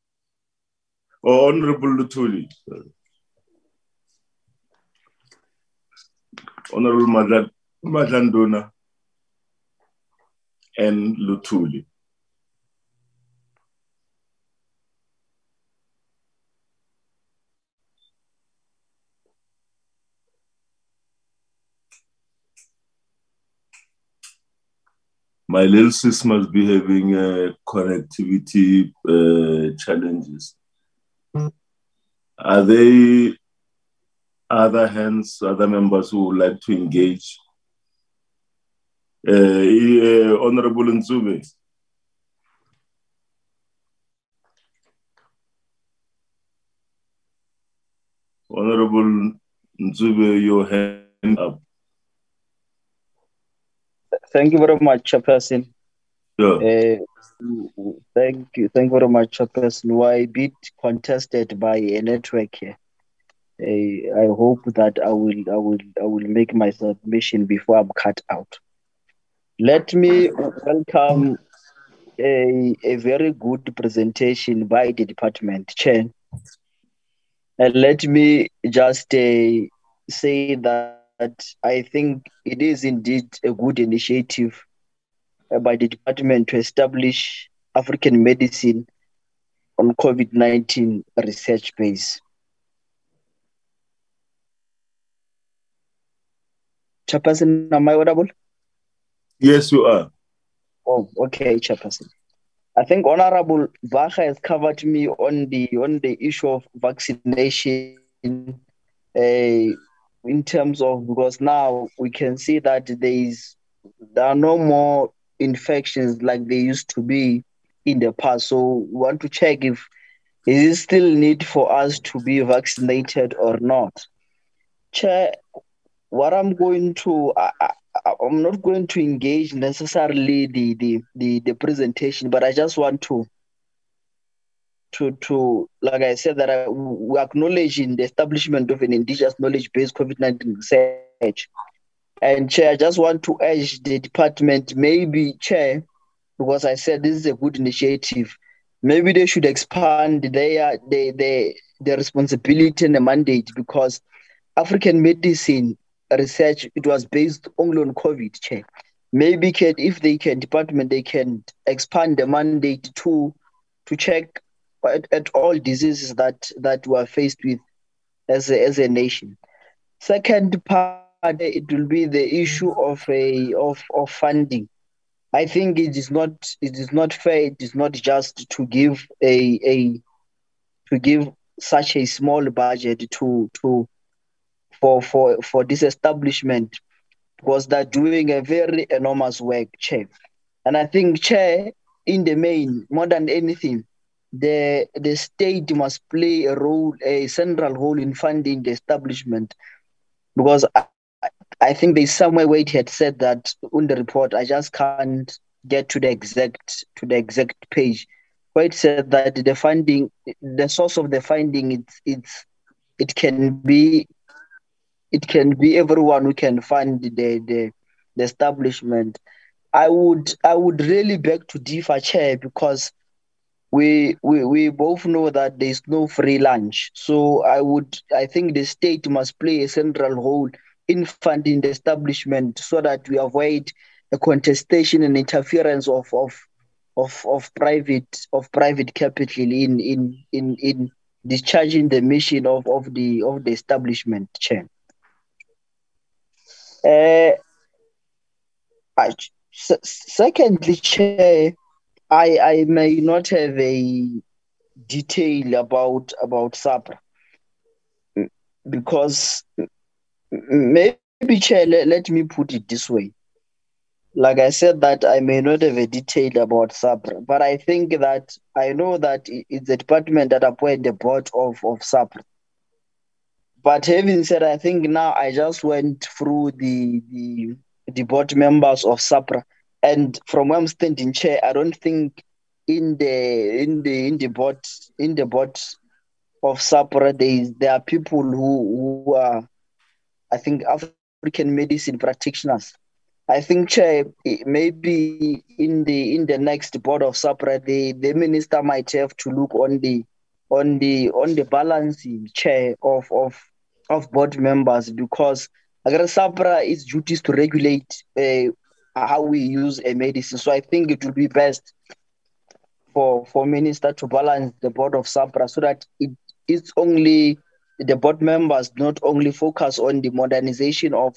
or Honorable Lutuli. Honorable Madlandona and Lutuli. My little sis must be having connectivity challenges. Are there other members who would like to engage? Honorable Nzube. Honorable Nzube, your hand up.
Thank you very much, Chairperson.
Yeah.
Thank you very much, Chairperson. We're a bit contested by a network here. I hope that I will make my submission before I'm cut out. Let me welcome a very good presentation by the department chair. And let me just say that I think it is indeed a good initiative by the department to establish African medicine on COVID-19 research base. Chairperson, am I audible?
Yes, you are.
Oh, okay, Chairperson. I think Honorable Bacha has covered me on the issue of vaccination in terms of, because now we can see that there are no more infections like they used to be in the past. So we want to check if is it still need for us to be vaccinated or not. Chair, what I'm going to I'm not going to engage necessarily the presentation, but I just want to like I said, that we acknowledge in the establishment of an indigenous knowledge-based COVID-19 research. And Chair, I just want to urge the department, maybe Chair, because I said this is a good initiative, maybe they should expand their responsibility and the mandate, because African medicine research, it was based only on COVID, Chair. Maybe if they can, department, they can expand the mandate to check at all diseases that we are faced with as a nation. Second part, it will be the issue of funding. I think it is not fair. It is not just to give such a small budget for this establishment, because they're doing a very enormous work, Chair. And I think, Chair, in the main, more than anything, the state must play a central role in funding the establishment, because I think there's somewhere where it had said that on the report. I just can't get to the exact page where it said that the funding, the source of the funding, it can be everyone who can fund the establishment. I would really beg to differ, Chair, because we both know that there's no free lunch. So I think the state must play a central role in funding the establishment, so that we avoid a contestation and interference of private capital in discharging the mission of the establishment, Chair. Secondly, Chair, I may not have a detail about SAPRA, because maybe, Chair, let me put it this way. Like I said, that I may not have a detail about SAPRA, but I think that I know that it's the department that appointed the board of SAPRA. But having said, I think now I just went through the board members of SAPRA, and from where I'm standing, Chair, I don't think in the board of SAPRA there are people who are, I think, African medicine practitioners. I think, Chair, maybe in the next board of SAPRA, the minister might have to look on the balancing, Chair, of board members, because SAPRA is duties to regulate how we use a medicine. So I think it would be best for minister to balance the board of SAPRA, so that it's only the board members not only focus on the modernization of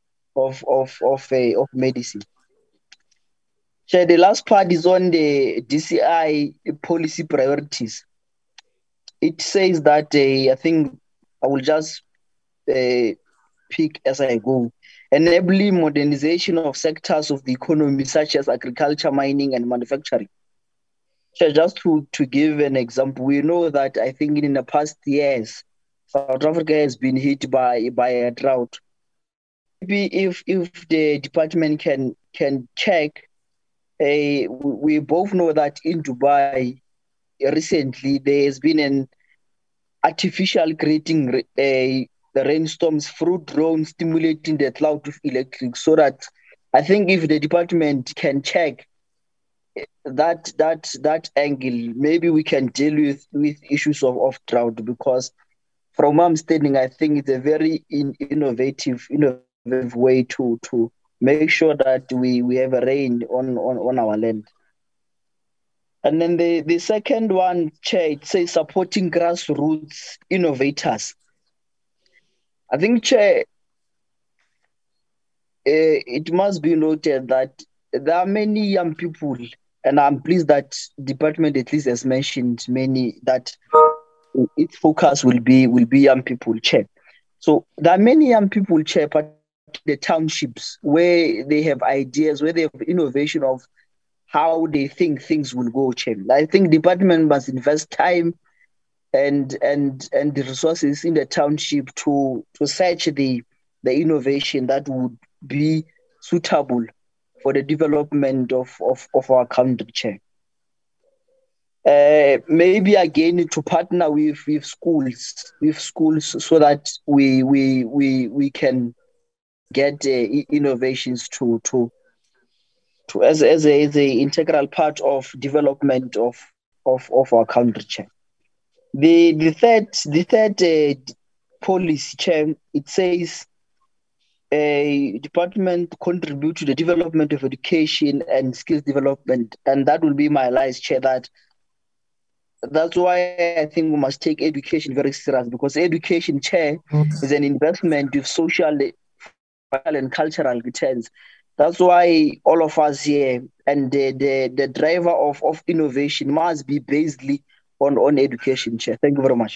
medicine. Chair, the last part is on the DCI policy priorities. It says that I think I will just pick as I go. Enabling modernization of sectors of the economy such as agriculture, mining, and manufacturing. Chair, just to give an example, we know that I think in the past years, South Africa has been hit by a drought. Maybe if the department can can check. We both know that in Dubai recently there has been an artificial creating the rainstorms through drones stimulating the cloud of electric, so that I think if the department can check that angle, maybe we can deal with issues of drought, because from my understanding, I think it's a very innovative way to make sure that we have a rain on our land. And then the second one, Chair, it says supporting grassroots innovators. I think, Chair, it must be noted that there are many young people, and I'm pleased that department at least has mentioned many, that its focus will be young people, Chair. So there are many young people, Chair, but the townships where they have ideas, where they have innovation of how they think things will go, Chair. I think department must invest time and the resources in the township to search the innovation that would be suitable for the development of our country, Chair. Maybe again to partner with schools so that we can get innovations to as a integral part of development of our country, Chair. The third policy, Chair, it says department contribute to the development of education and skills development, and that will be my last, Chair. That's why I think we must take education very serious, because education, Chair, is an investment with social and cultural returns. That's why all of us here and the driver of innovation must be based on education, Chair. Thank you very much.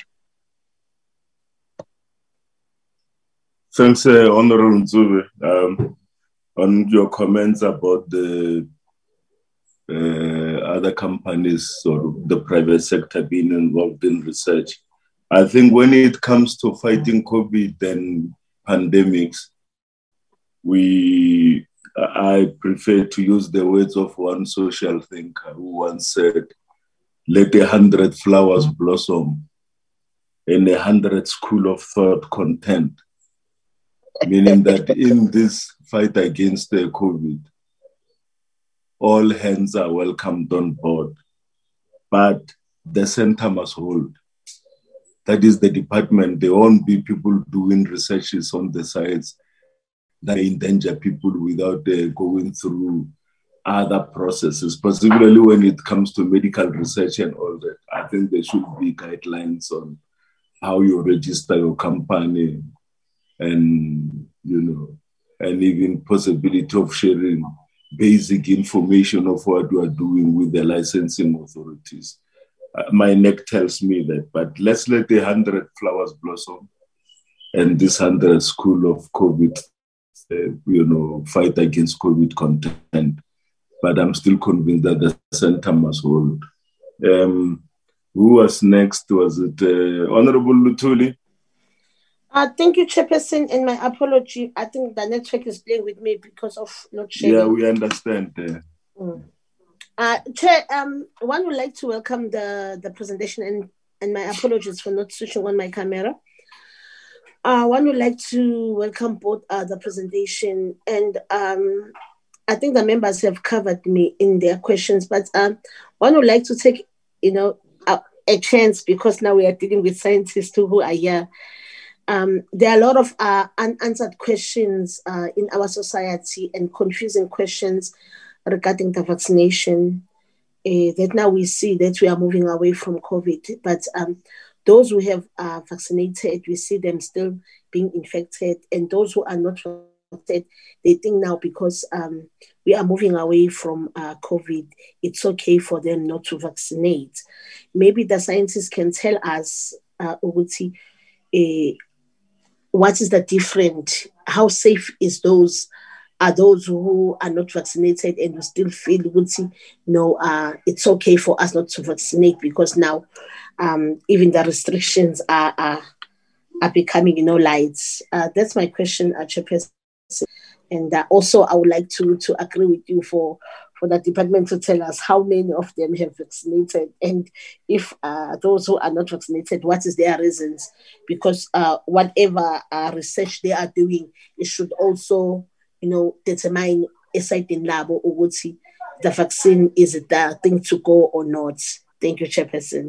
Thanks, Honorable Mzube, on your comments about the other companies or the private sector being involved in research. I think when it comes to fighting COVID and pandemics, I prefer to use the words of one social thinker who once said, "Let 100 flowers blossom and 100 school of thought contend," meaning that in this fight against the COVID, all hands are welcomed on board, but the center must hold. That is the department. There won't be people doing researches on the sides that endanger people without going through other processes, particularly when it comes to medical research and all that. I think there should be guidelines on how you register your company and, and even possibility of sharing basic information of what you are doing with the licensing authorities. My neck tells me that, but let's let the 100 flowers blossom and this 100 school of COVID, fight against COVID content. But I'm still convinced that the center must hold. Who was next? Was it Honorable Luthuli?
Thank you, Chairperson, and my apology. I think the network is playing with me because of not sharing.
Yeah, we understand.
Chair, one would like to welcome the presentation and my apologies for not switching on my camera. One would like to welcome both the presentation, and I think the members have covered me in their questions, but one would like to take, a chance, because now we are dealing with scientists who are here. There are a lot of unanswered questions in our society and confusing questions regarding the vaccination, that now we see that we are moving away from COVID, but those who have vaccinated, we see them still being infected, and those who are not vaccinated, they think now because we are moving away from COVID, it's okay for them not to vaccinate. Maybe the scientists can tell us, Uguti, what is the difference? How safe is those? Are those who are not vaccinated and who still feel Uguti, no, it's okay for us not to vaccinate because now even the restrictions are becoming, light. That's my question, Chairperson. And also, I would like to agree with you for the department to tell us how many of them have vaccinated, and if those who are not vaccinated, what is their reasons? Because whatever research they are doing, it should also, determine aside in lab or the vaccine is the thing to go or not. Thank you, Chairperson.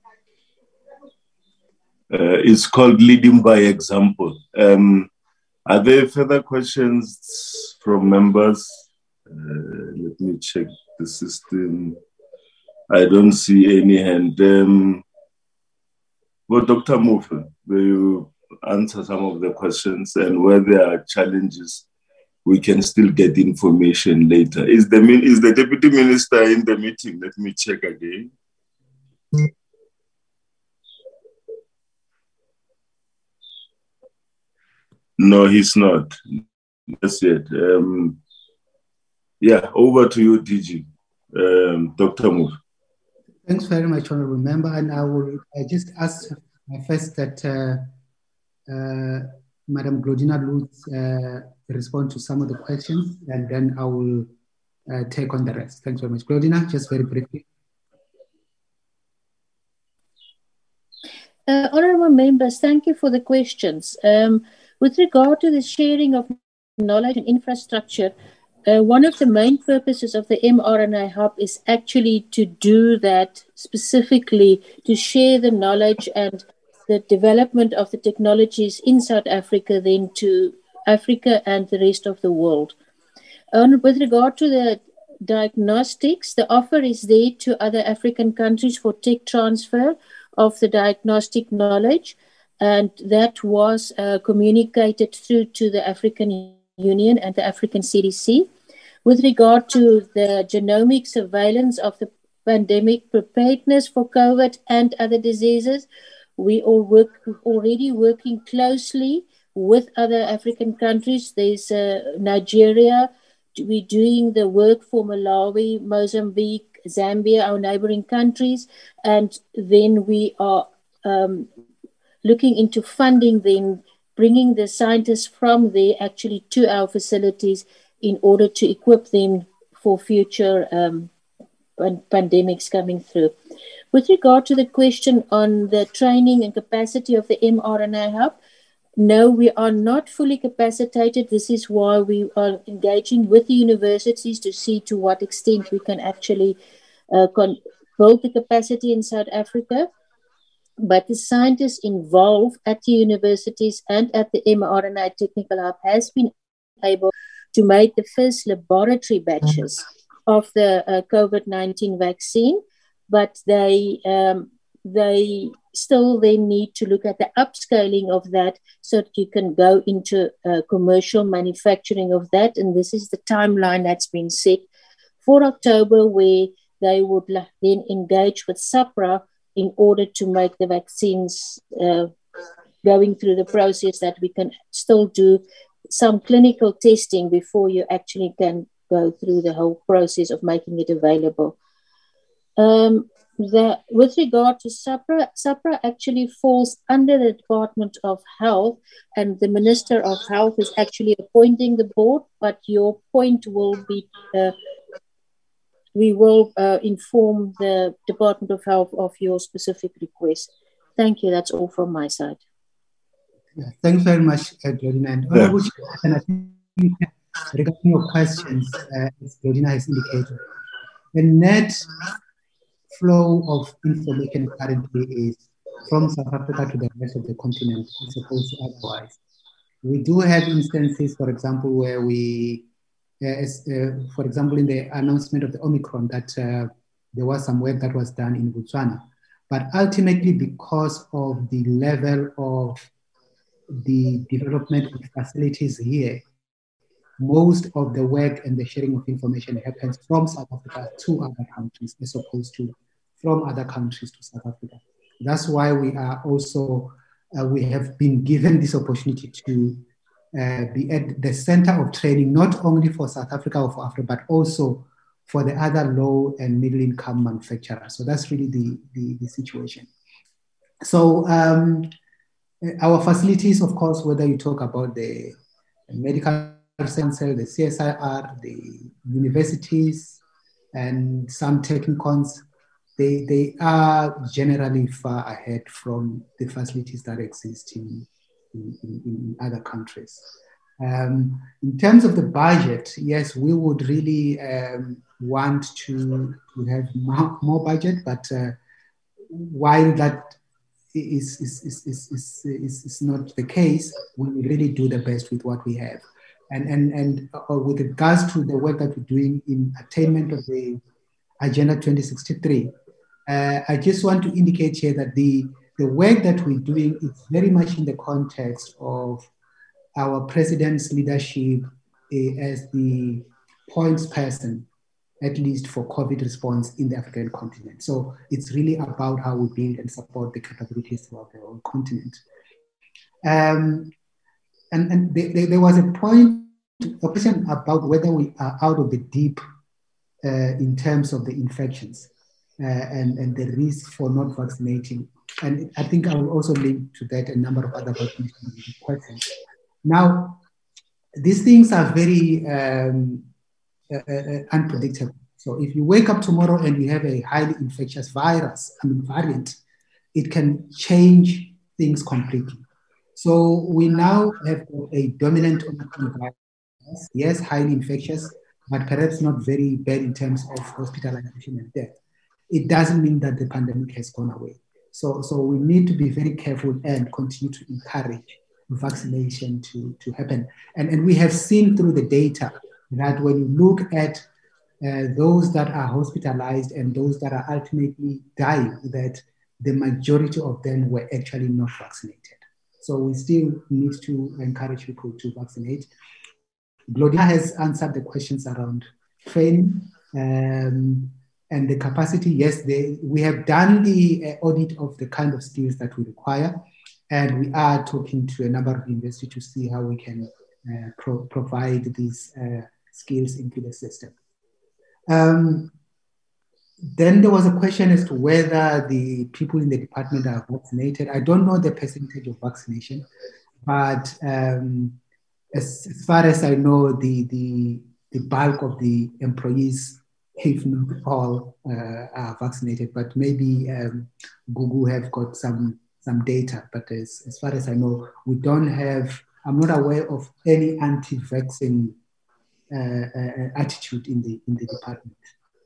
It's called leading by example. Are there further questions from members? Let me check the system. I don't see any hand. Well, Dr. Mofe, will you answer some of the questions, and where there are challenges, we can still get information later. Is the Deputy Minister in the meeting? Let me check again. No, he's not. That's it. Yeah, over to you, DG. Dr. Moore.
Thanks very much, Honorable Member. And I just ask first that Madam Glodina Lutz respond to some of the questions, and then I will take on the rest. Thanks very much. Glodina, just very briefly.
Honorable members, thank you for the questions. With regard to the sharing of knowledge and infrastructure, one of the main purposes of the mRNA Hub is actually to do that specifically, to share the knowledge and the development of the technologies in South Africa, then to Africa and the rest of the world. With regard to the diagnostics, the offer is there to other African countries for tech transfer of the diagnostic knowledge, and that was communicated through to the African Union and the African CDC. With regard to the genomic surveillance of the pandemic preparedness for COVID and other diseases, we are already working closely with other African countries. There's Nigeria. We're doing the work for Malawi, Mozambique, Zambia, our neighboring countries, and then we are looking into funding them, bringing the scientists from there actually to our facilities in order to equip them for future pandemics coming through. With regard to the question on the training and capacity of the mRNA Hub, no, we are not fully capacitated. This is why we are engaging with the universities to see to what extent we can actually build the capacity in South Africa. But the scientists involved at the universities and at the mRNA Technical Hub has been able to make the first laboratory batches of the COVID-19 vaccine, but they still then need to look at the upscaling of that so that you can go into commercial manufacturing of that. And this is the timeline that's been set for October, where they would then engage with SAHPRA in order to make the vaccines going through the process that we can still do some clinical testing before you actually can go through the whole process of making it available. With regard to SAHPRA actually falls under the Department of Health, and the Minister of Health is actually appointing the board, but your point will be, we will inform the Department of Health of your specific request. Thank you. That's all from my side.
Yeah, thanks very much, Glodina. And Honorable Chairman, I think regarding your questions, as Glodina has indicated, the net flow of information currently is from South Africa to the rest of the continent, as opposed to otherwise. We do have instances, for example, where we, for example, in the announcement of the Omicron, that there was some work that was done in Botswana. But ultimately, because of the level of the development of facilities here, most of the work and the sharing of information happens from South Africa to other countries, as opposed to from other countries to South Africa. That's why we are also, we have been given this opportunity to be at the center of training, not only for South Africa or for Africa, but also for the other low and middle income manufacturers. So that's really the situation. So our facilities, of course, whether you talk about the medical Council, the CSIR, the universities, and some technicons, they are generally far ahead from the facilities that exist in other countries. In terms of the budget, yes, we would really want to have more budget, but while that is not the case, we will really do the best with what we have. And with regards to the work that we're doing in attainment of the Agenda 2063, I just want to indicate here that the work that we're doing is very much in the context of our president's leadership as the points person, at least for COVID response in the African continent. So it's really about how we build and support the capabilities throughout the whole continent. And there was a question about whether we are out of the deep in terms of the infections and the risk for not vaccinating. And I think I will also link to that a number of other questions. Now, these things are very unpredictable. So if you wake up tomorrow and you have a highly infectious variant, it can change things completely. So we now have a dominant Omicron virus, yes, highly infectious, but perhaps not very bad in terms of hospitalization and death. It doesn't mean that the pandemic has gone away. So we need to be very careful and continue to encourage vaccination to happen. And we have seen through the data that when you look at those that are hospitalized and those that are ultimately dying, that the majority of them were actually not vaccinated. So we still need to encourage people to vaccinate. Gloria has answered the questions around training and the capacity. Yes, we have done the audit of the kind of skills that we require, and we are talking to a number of universities to see how we can provide these skills into the system. Then there was a question as to whether the people in the department are vaccinated. I don't know the percentage of vaccination, but as far as I know, the bulk of the employees, if not all, are vaccinated. But maybe Google have got some data. But as far as I know, we don't have. I'm not aware of any anti-vaccine attitude in the department.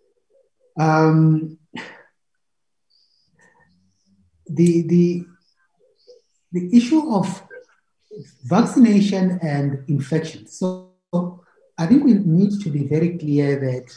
The issue of vaccination and infection. So I think we need to be very clear that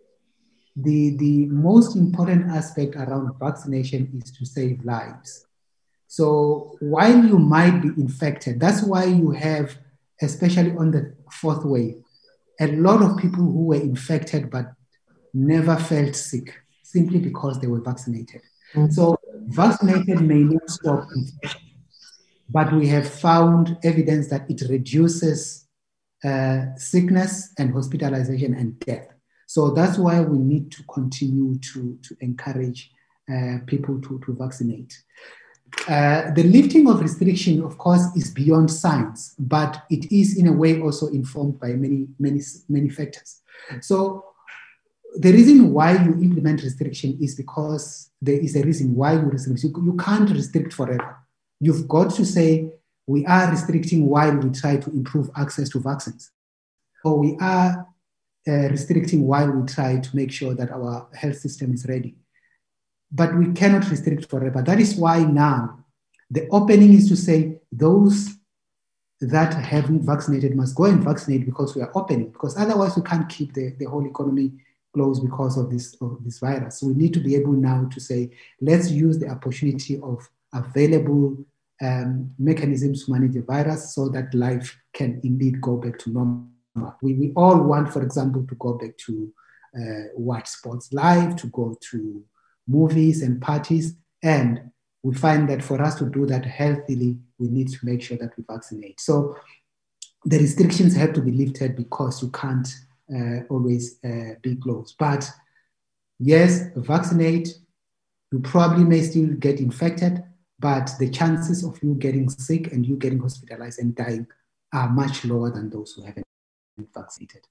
the most important aspect around vaccination is to save lives. So while you might be infected, that's why you have, especially on the fourth wave, a lot of people who were infected but never felt sick simply because they were vaccinated. Mm-hmm. So vaccinated may not stop infection, but we have found evidence that it reduces sickness and hospitalization and death. So that's why we need to continue to encourage people to vaccinate. The lifting of restriction, of course, is beyond science, but it is in a way also informed by many factors. So the reason why you implement restriction is because there is a reason why you restrict. You can't restrict forever. You've got to say, we are restricting while we try to improve access to vaccines. Or we are restricting while we try to make sure that our health system is ready. But we cannot restrict forever. That is why now the opening is to say those that haven't vaccinated must go and vaccinate because we are opening, because otherwise we can't keep the whole economy closed because of this virus. So we need to be able now to say, let's use the opportunity of available mechanisms to manage the virus so that life can indeed go back to normal. We all want, for example, to go back to watch sports live, to go to movies and parties, and we find that for us to do that healthily, we need to make sure that we vaccinate. So the restrictions have to be lifted because you can't always be closed. But yes, vaccinate, you probably may still get infected, but the chances of you getting sick and you getting hospitalized and dying are much lower than those who haven't. vaccinated.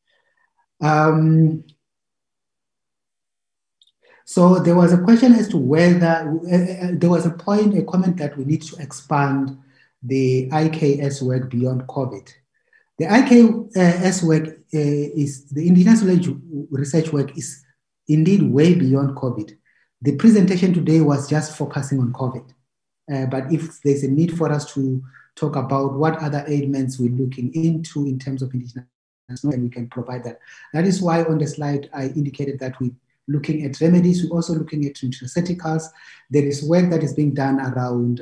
So there was a question as to whether there was a comment that we need to expand the IKS work beyond COVID. The IKS work is the indigenous knowledge research work is indeed way beyond COVID. The presentation today was just focusing on COVID. But if there's a need for us to talk about what other elements we're looking into in terms of indigenous knowledge, and we can provide that. That is why on the slide I indicated that we're looking at remedies. We're also looking at nutraceuticals. There is work that is being done around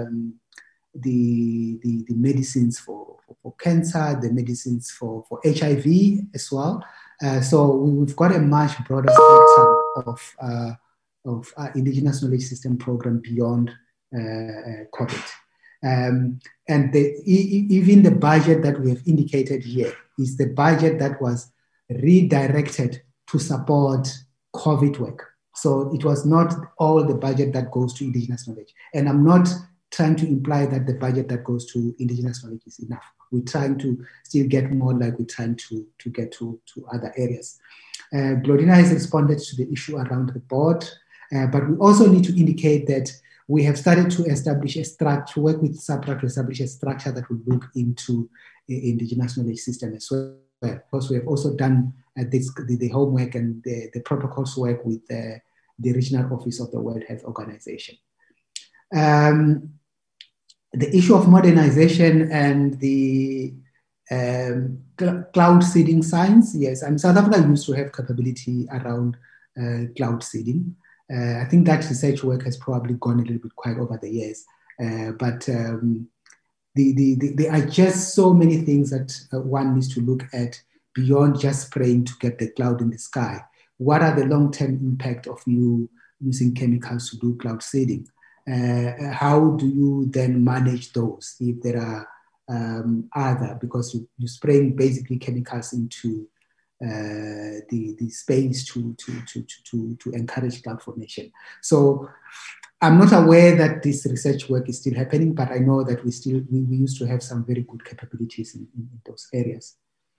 the medicines for cancer, the medicines for HIV as well. So we've got a much broader spectrum of indigenous knowledge system program beyond COVID. And even the budget that we have indicated here is the budget that was redirected to support COVID work. So it was not all the budget that goes to indigenous knowledge. And I'm not trying to imply that the budget that goes to indigenous knowledge is enough. We're trying to still get more, like we're trying to get to other areas. Glodina has responded to the issue around the board, but we also need to indicate that we have started to establish a structure, work with SAPRA to establish a structure that will look into indigenous knowledge system as well. Because we have also done the homework and the protocols work with the regional office of the World Health Organization. The issue of modernization and the cloud seeding science, yes, and South Africa used to have capability around cloud seeding. I think that research work has probably gone a little bit quiet over the years, but there are just so many things that one needs to look at beyond just spraying to get the cloud in the sky. What are the long-term impact of you using chemicals to do cloud seeding? How do you then manage those if there are other, because you're spraying basically chemicals into the space to encourage cloud formation. So I'm not aware that this research work is still happening, but I know that we used to have some very good capabilities in those areas.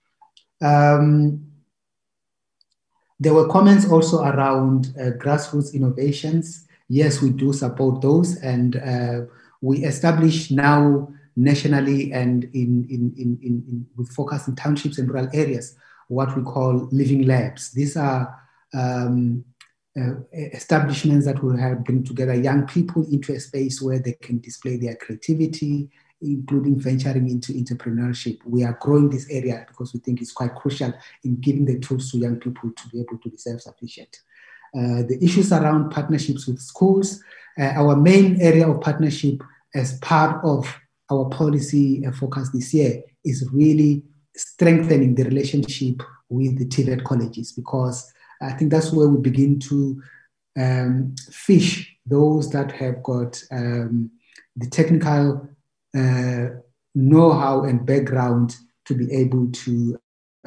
There were comments also around grassroots innovations. Yes, we do support those, and we establish now nationally and with focus in townships and rural areas what we call living labs. These are establishments that will help bring together young people into a space where they can display their creativity, including venturing into entrepreneurship. We are growing this area because we think it's quite crucial in giving the tools to young people to be able to be self-sufficient. The issues around partnerships with schools, our main area of partnership as part of our policy focus this year is really strengthening the relationship with the TVET colleges, because I think that's where we begin to fish those that have got the technical know-how and background to be able to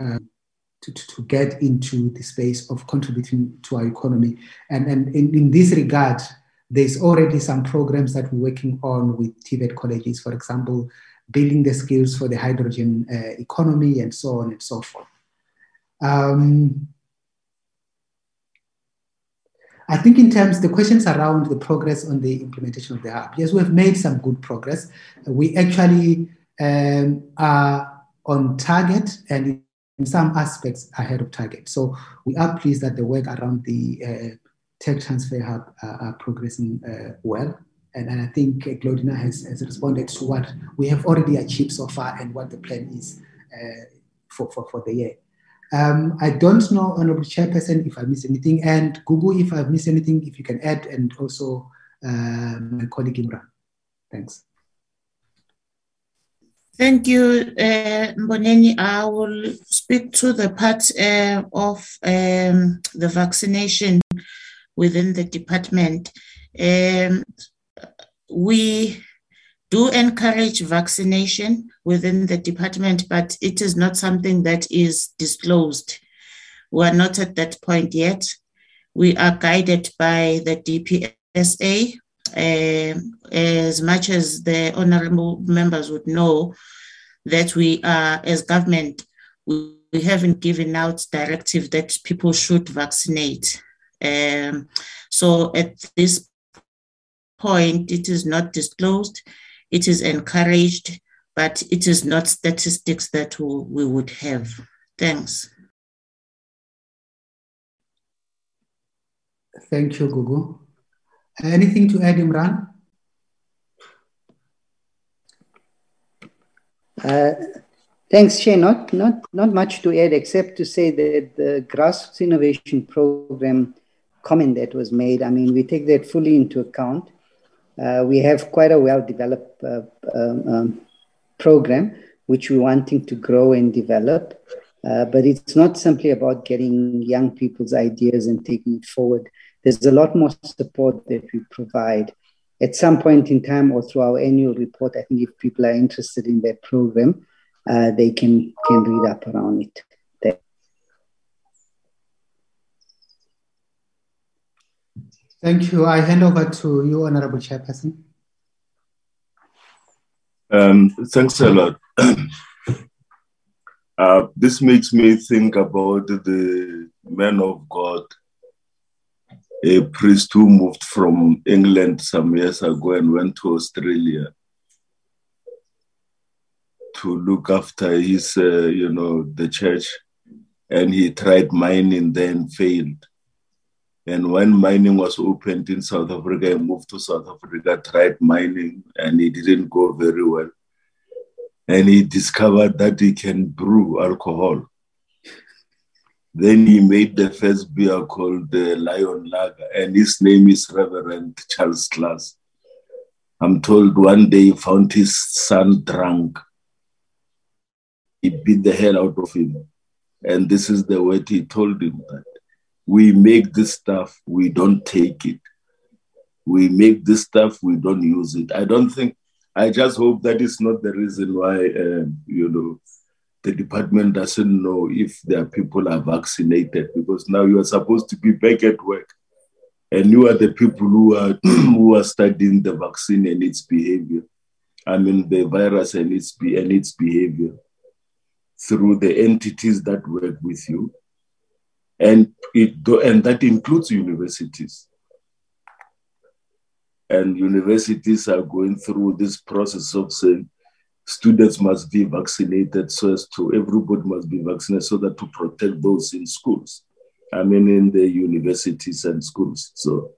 get into the space of contributing to our economy. And in this regard, there's already some programs that we're working on with TVET colleges, for example, building the skills for the hydrogen economy and so on and so forth. I think in terms, the questions around the progress on the implementation of the hub, yes, we've made some good progress. We actually are on target and in some aspects ahead of target. So we are pleased that the work around the tech transfer hub are progressing well. And I think Glodina has responded to what we have already achieved so far and what the plan is for the year. I don't know, Honorable Chairperson, if I missed anything, and Gugu, if I've missed anything, if you can add, and also my colleague Imran. Thanks.
Thank you, Mboneni. I will speak to the part of the vaccination within the department. We do encourage vaccination within the department, but it is not something that is disclosed. We are not at that point yet. We are guided by the DPSA. As much as the honorable members would know that we are, as government, we haven't given out directive that people should vaccinate. So at this point, it is not disclosed, it is encouraged, but it is not statistics that we would have. Thanks.
Thank you, Gugu. Anything to add, Imran?
Thanks, Chair. Not much to add except to say that the Grassroots Innovation Program comment that was made, I mean, we take that fully into account. We have quite a well-developed program, which we're wanting to grow and develop. But it's not simply about getting young people's ideas and taking it forward. There's a lot more support that we provide. At some point in time or through our annual report, I think if people are interested in that program, they can read up around it.
Thank you. I hand over to you, Honorable Chairperson.
Thanks a lot. This makes me think about the man of God, a priest who moved from England some years ago and went to Australia to look after his, the church. And he tried mining, then failed. And when mining was opened in South Africa, he moved to South Africa, tried mining, and it didn't go very well. And he discovered that he can brew alcohol. Then he made the first beer called the Lion Lager, and his name is Reverend Charles Glass. I'm told one day he found his son drunk. He beat the hell out of him. And this is the word he told him, that we make this stuff, we don't take it. We make this stuff, we don't use it. I just hope that is not the reason why, the department doesn't know if their people are vaccinated, because now you are supposed to be back at work. And you are the people who are studying the vaccine and its behavior. I mean, the virus and its behavior through the entities that work with you. And that includes universities. And universities are going through this process of saying students must be vaccinated, everybody must be vaccinated so that to protect those in schools. I mean, in the universities and schools. So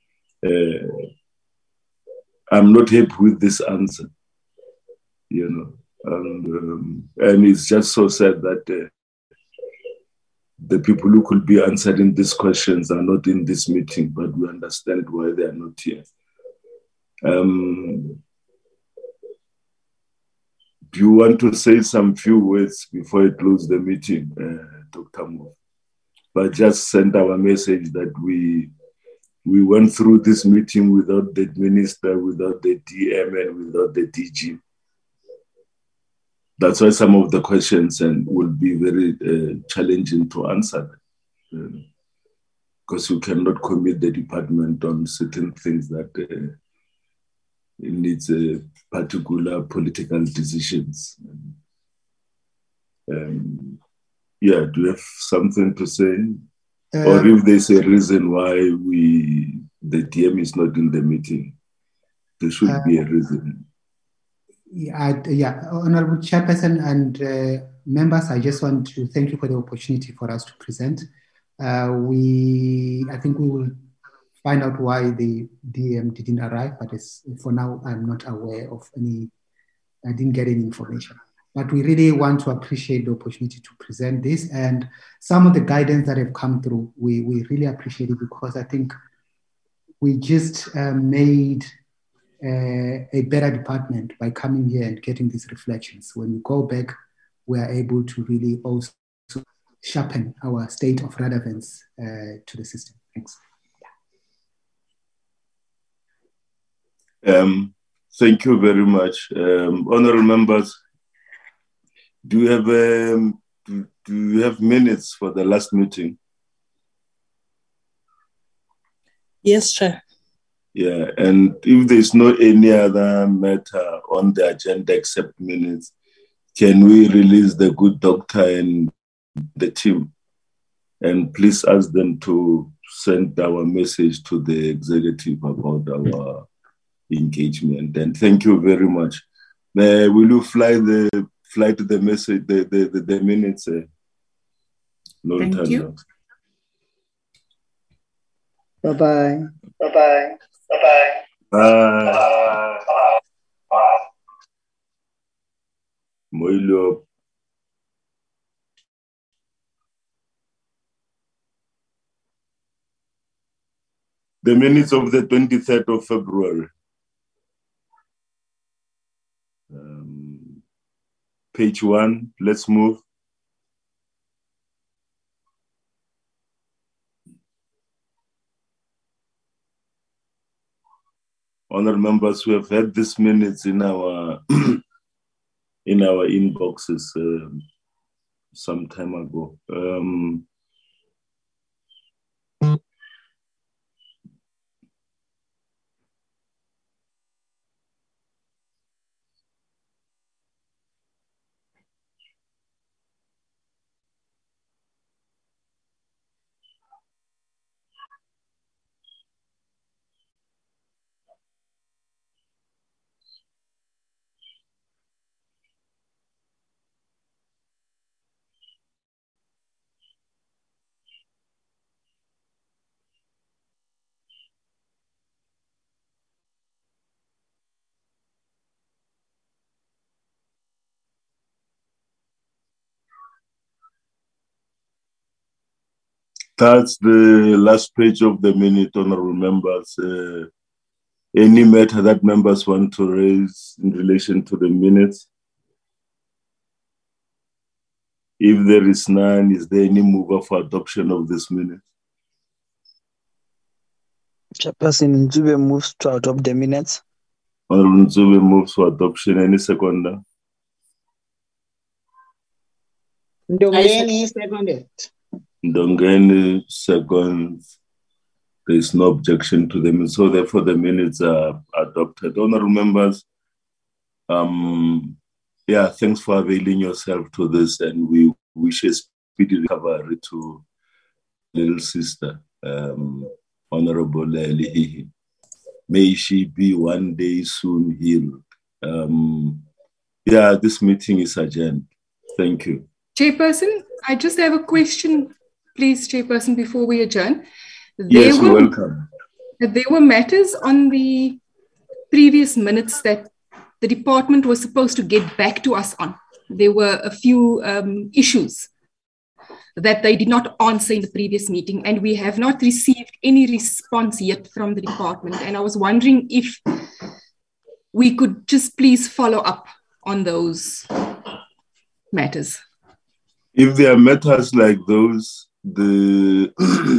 I'm not happy with this answer, and it's just so sad that the people who could be answering these questions are not in this meeting, but we understand why they are not here. Do you want to say some few words before I close the meeting, Dr. Mo? But just send our message that we went through this meeting without the minister, without the DM, and without the DG. That's why some of the questions will be very challenging to answer, because you cannot commit the department on certain things that it needs particular political decisions. Do you have something to say? Or if there's a reason why the DM is not in the meeting, there should be a reason.
Honorable Chairperson and members, I just want to thank you for the opportunity for us to present. I think we will find out why the DM didn't arrive, but for now, I'm not aware of I didn't get any information. But we really want to appreciate the opportunity to present this, and some of the guidance that have come through, we really appreciate it, because I think we just made a better department by coming here and getting these reflections. When we go back, we are able to really also sharpen our state of relevance to the system. Thanks.
Thank you very much. Honorable members, do you have minutes for the last meeting?
Yes, Chair.
Yeah, and if there's no any other matter on the agenda except minutes, can we release the good doctor and the team. And please ask them to send our message to the executive about our engagement. And thank you very much. Will you fly to the message, the minutes?
Thank you.
Bye-bye.
Bye. Moilo. The minutes of the 23rd of February. Page 1, let's move. Honored members, we have had these minutes in our inboxes some time ago. That's the last page of the minute, honorable members. Any matter that members want to raise in relation to the minutes? If there is none, is there any mover for adoption of this minute?
Chairperson Nzube moves to adopt the minutes.
Honorable Nzube moves for adoption. Any seconder?
Ndongeni seconded.
Ndongeni seconds. There is no objection to them, so therefore the minutes are adopted. Honorable members, thanks for availing yourself to this, and we wish a speedy recovery to little sister, Honorable Lihihi. May she be one day soon healed. This meeting is adjourned. Thank you.
Chairperson, I just have a question, please, Chairperson, before we adjourn.
Yes, you're welcome.
There were matters on the previous minutes that the department was supposed to get back to us on. There were a few issues that they did not answer in the previous meeting, and we have not received any response yet from the department. And I was wondering if we could just please follow up on those matters.
If there are matters like those, the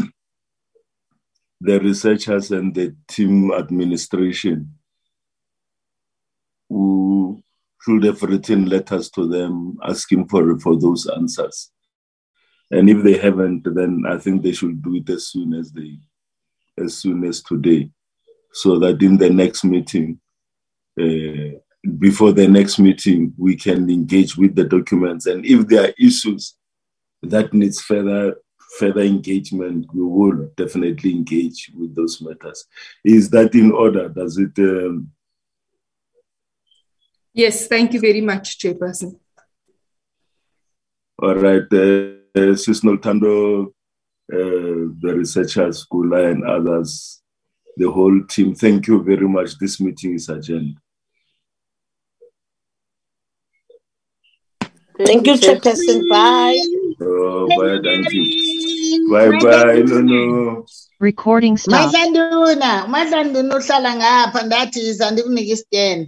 researchers and the team administration who should have written letters to them asking for those answers. And if they haven't, then I think they should do it as soon as today, so that in the next meeting, before the next meeting, we can engage with the documents. And if there are issues that needs further engagement, we will definitely engage with those matters. Is that in order? Does it?
Yes, thank you very much, Chairperson.
All right, Sis Noltando, the researchers, Kula and others, the whole team, thank you very much. This meeting is adjourned.
Thank you, Chairperson. Bye.
Oh, bye, thank you. Bye. No.
Recording stop.
Madlanduna uhlala ngapha ndathi izandikunika istand.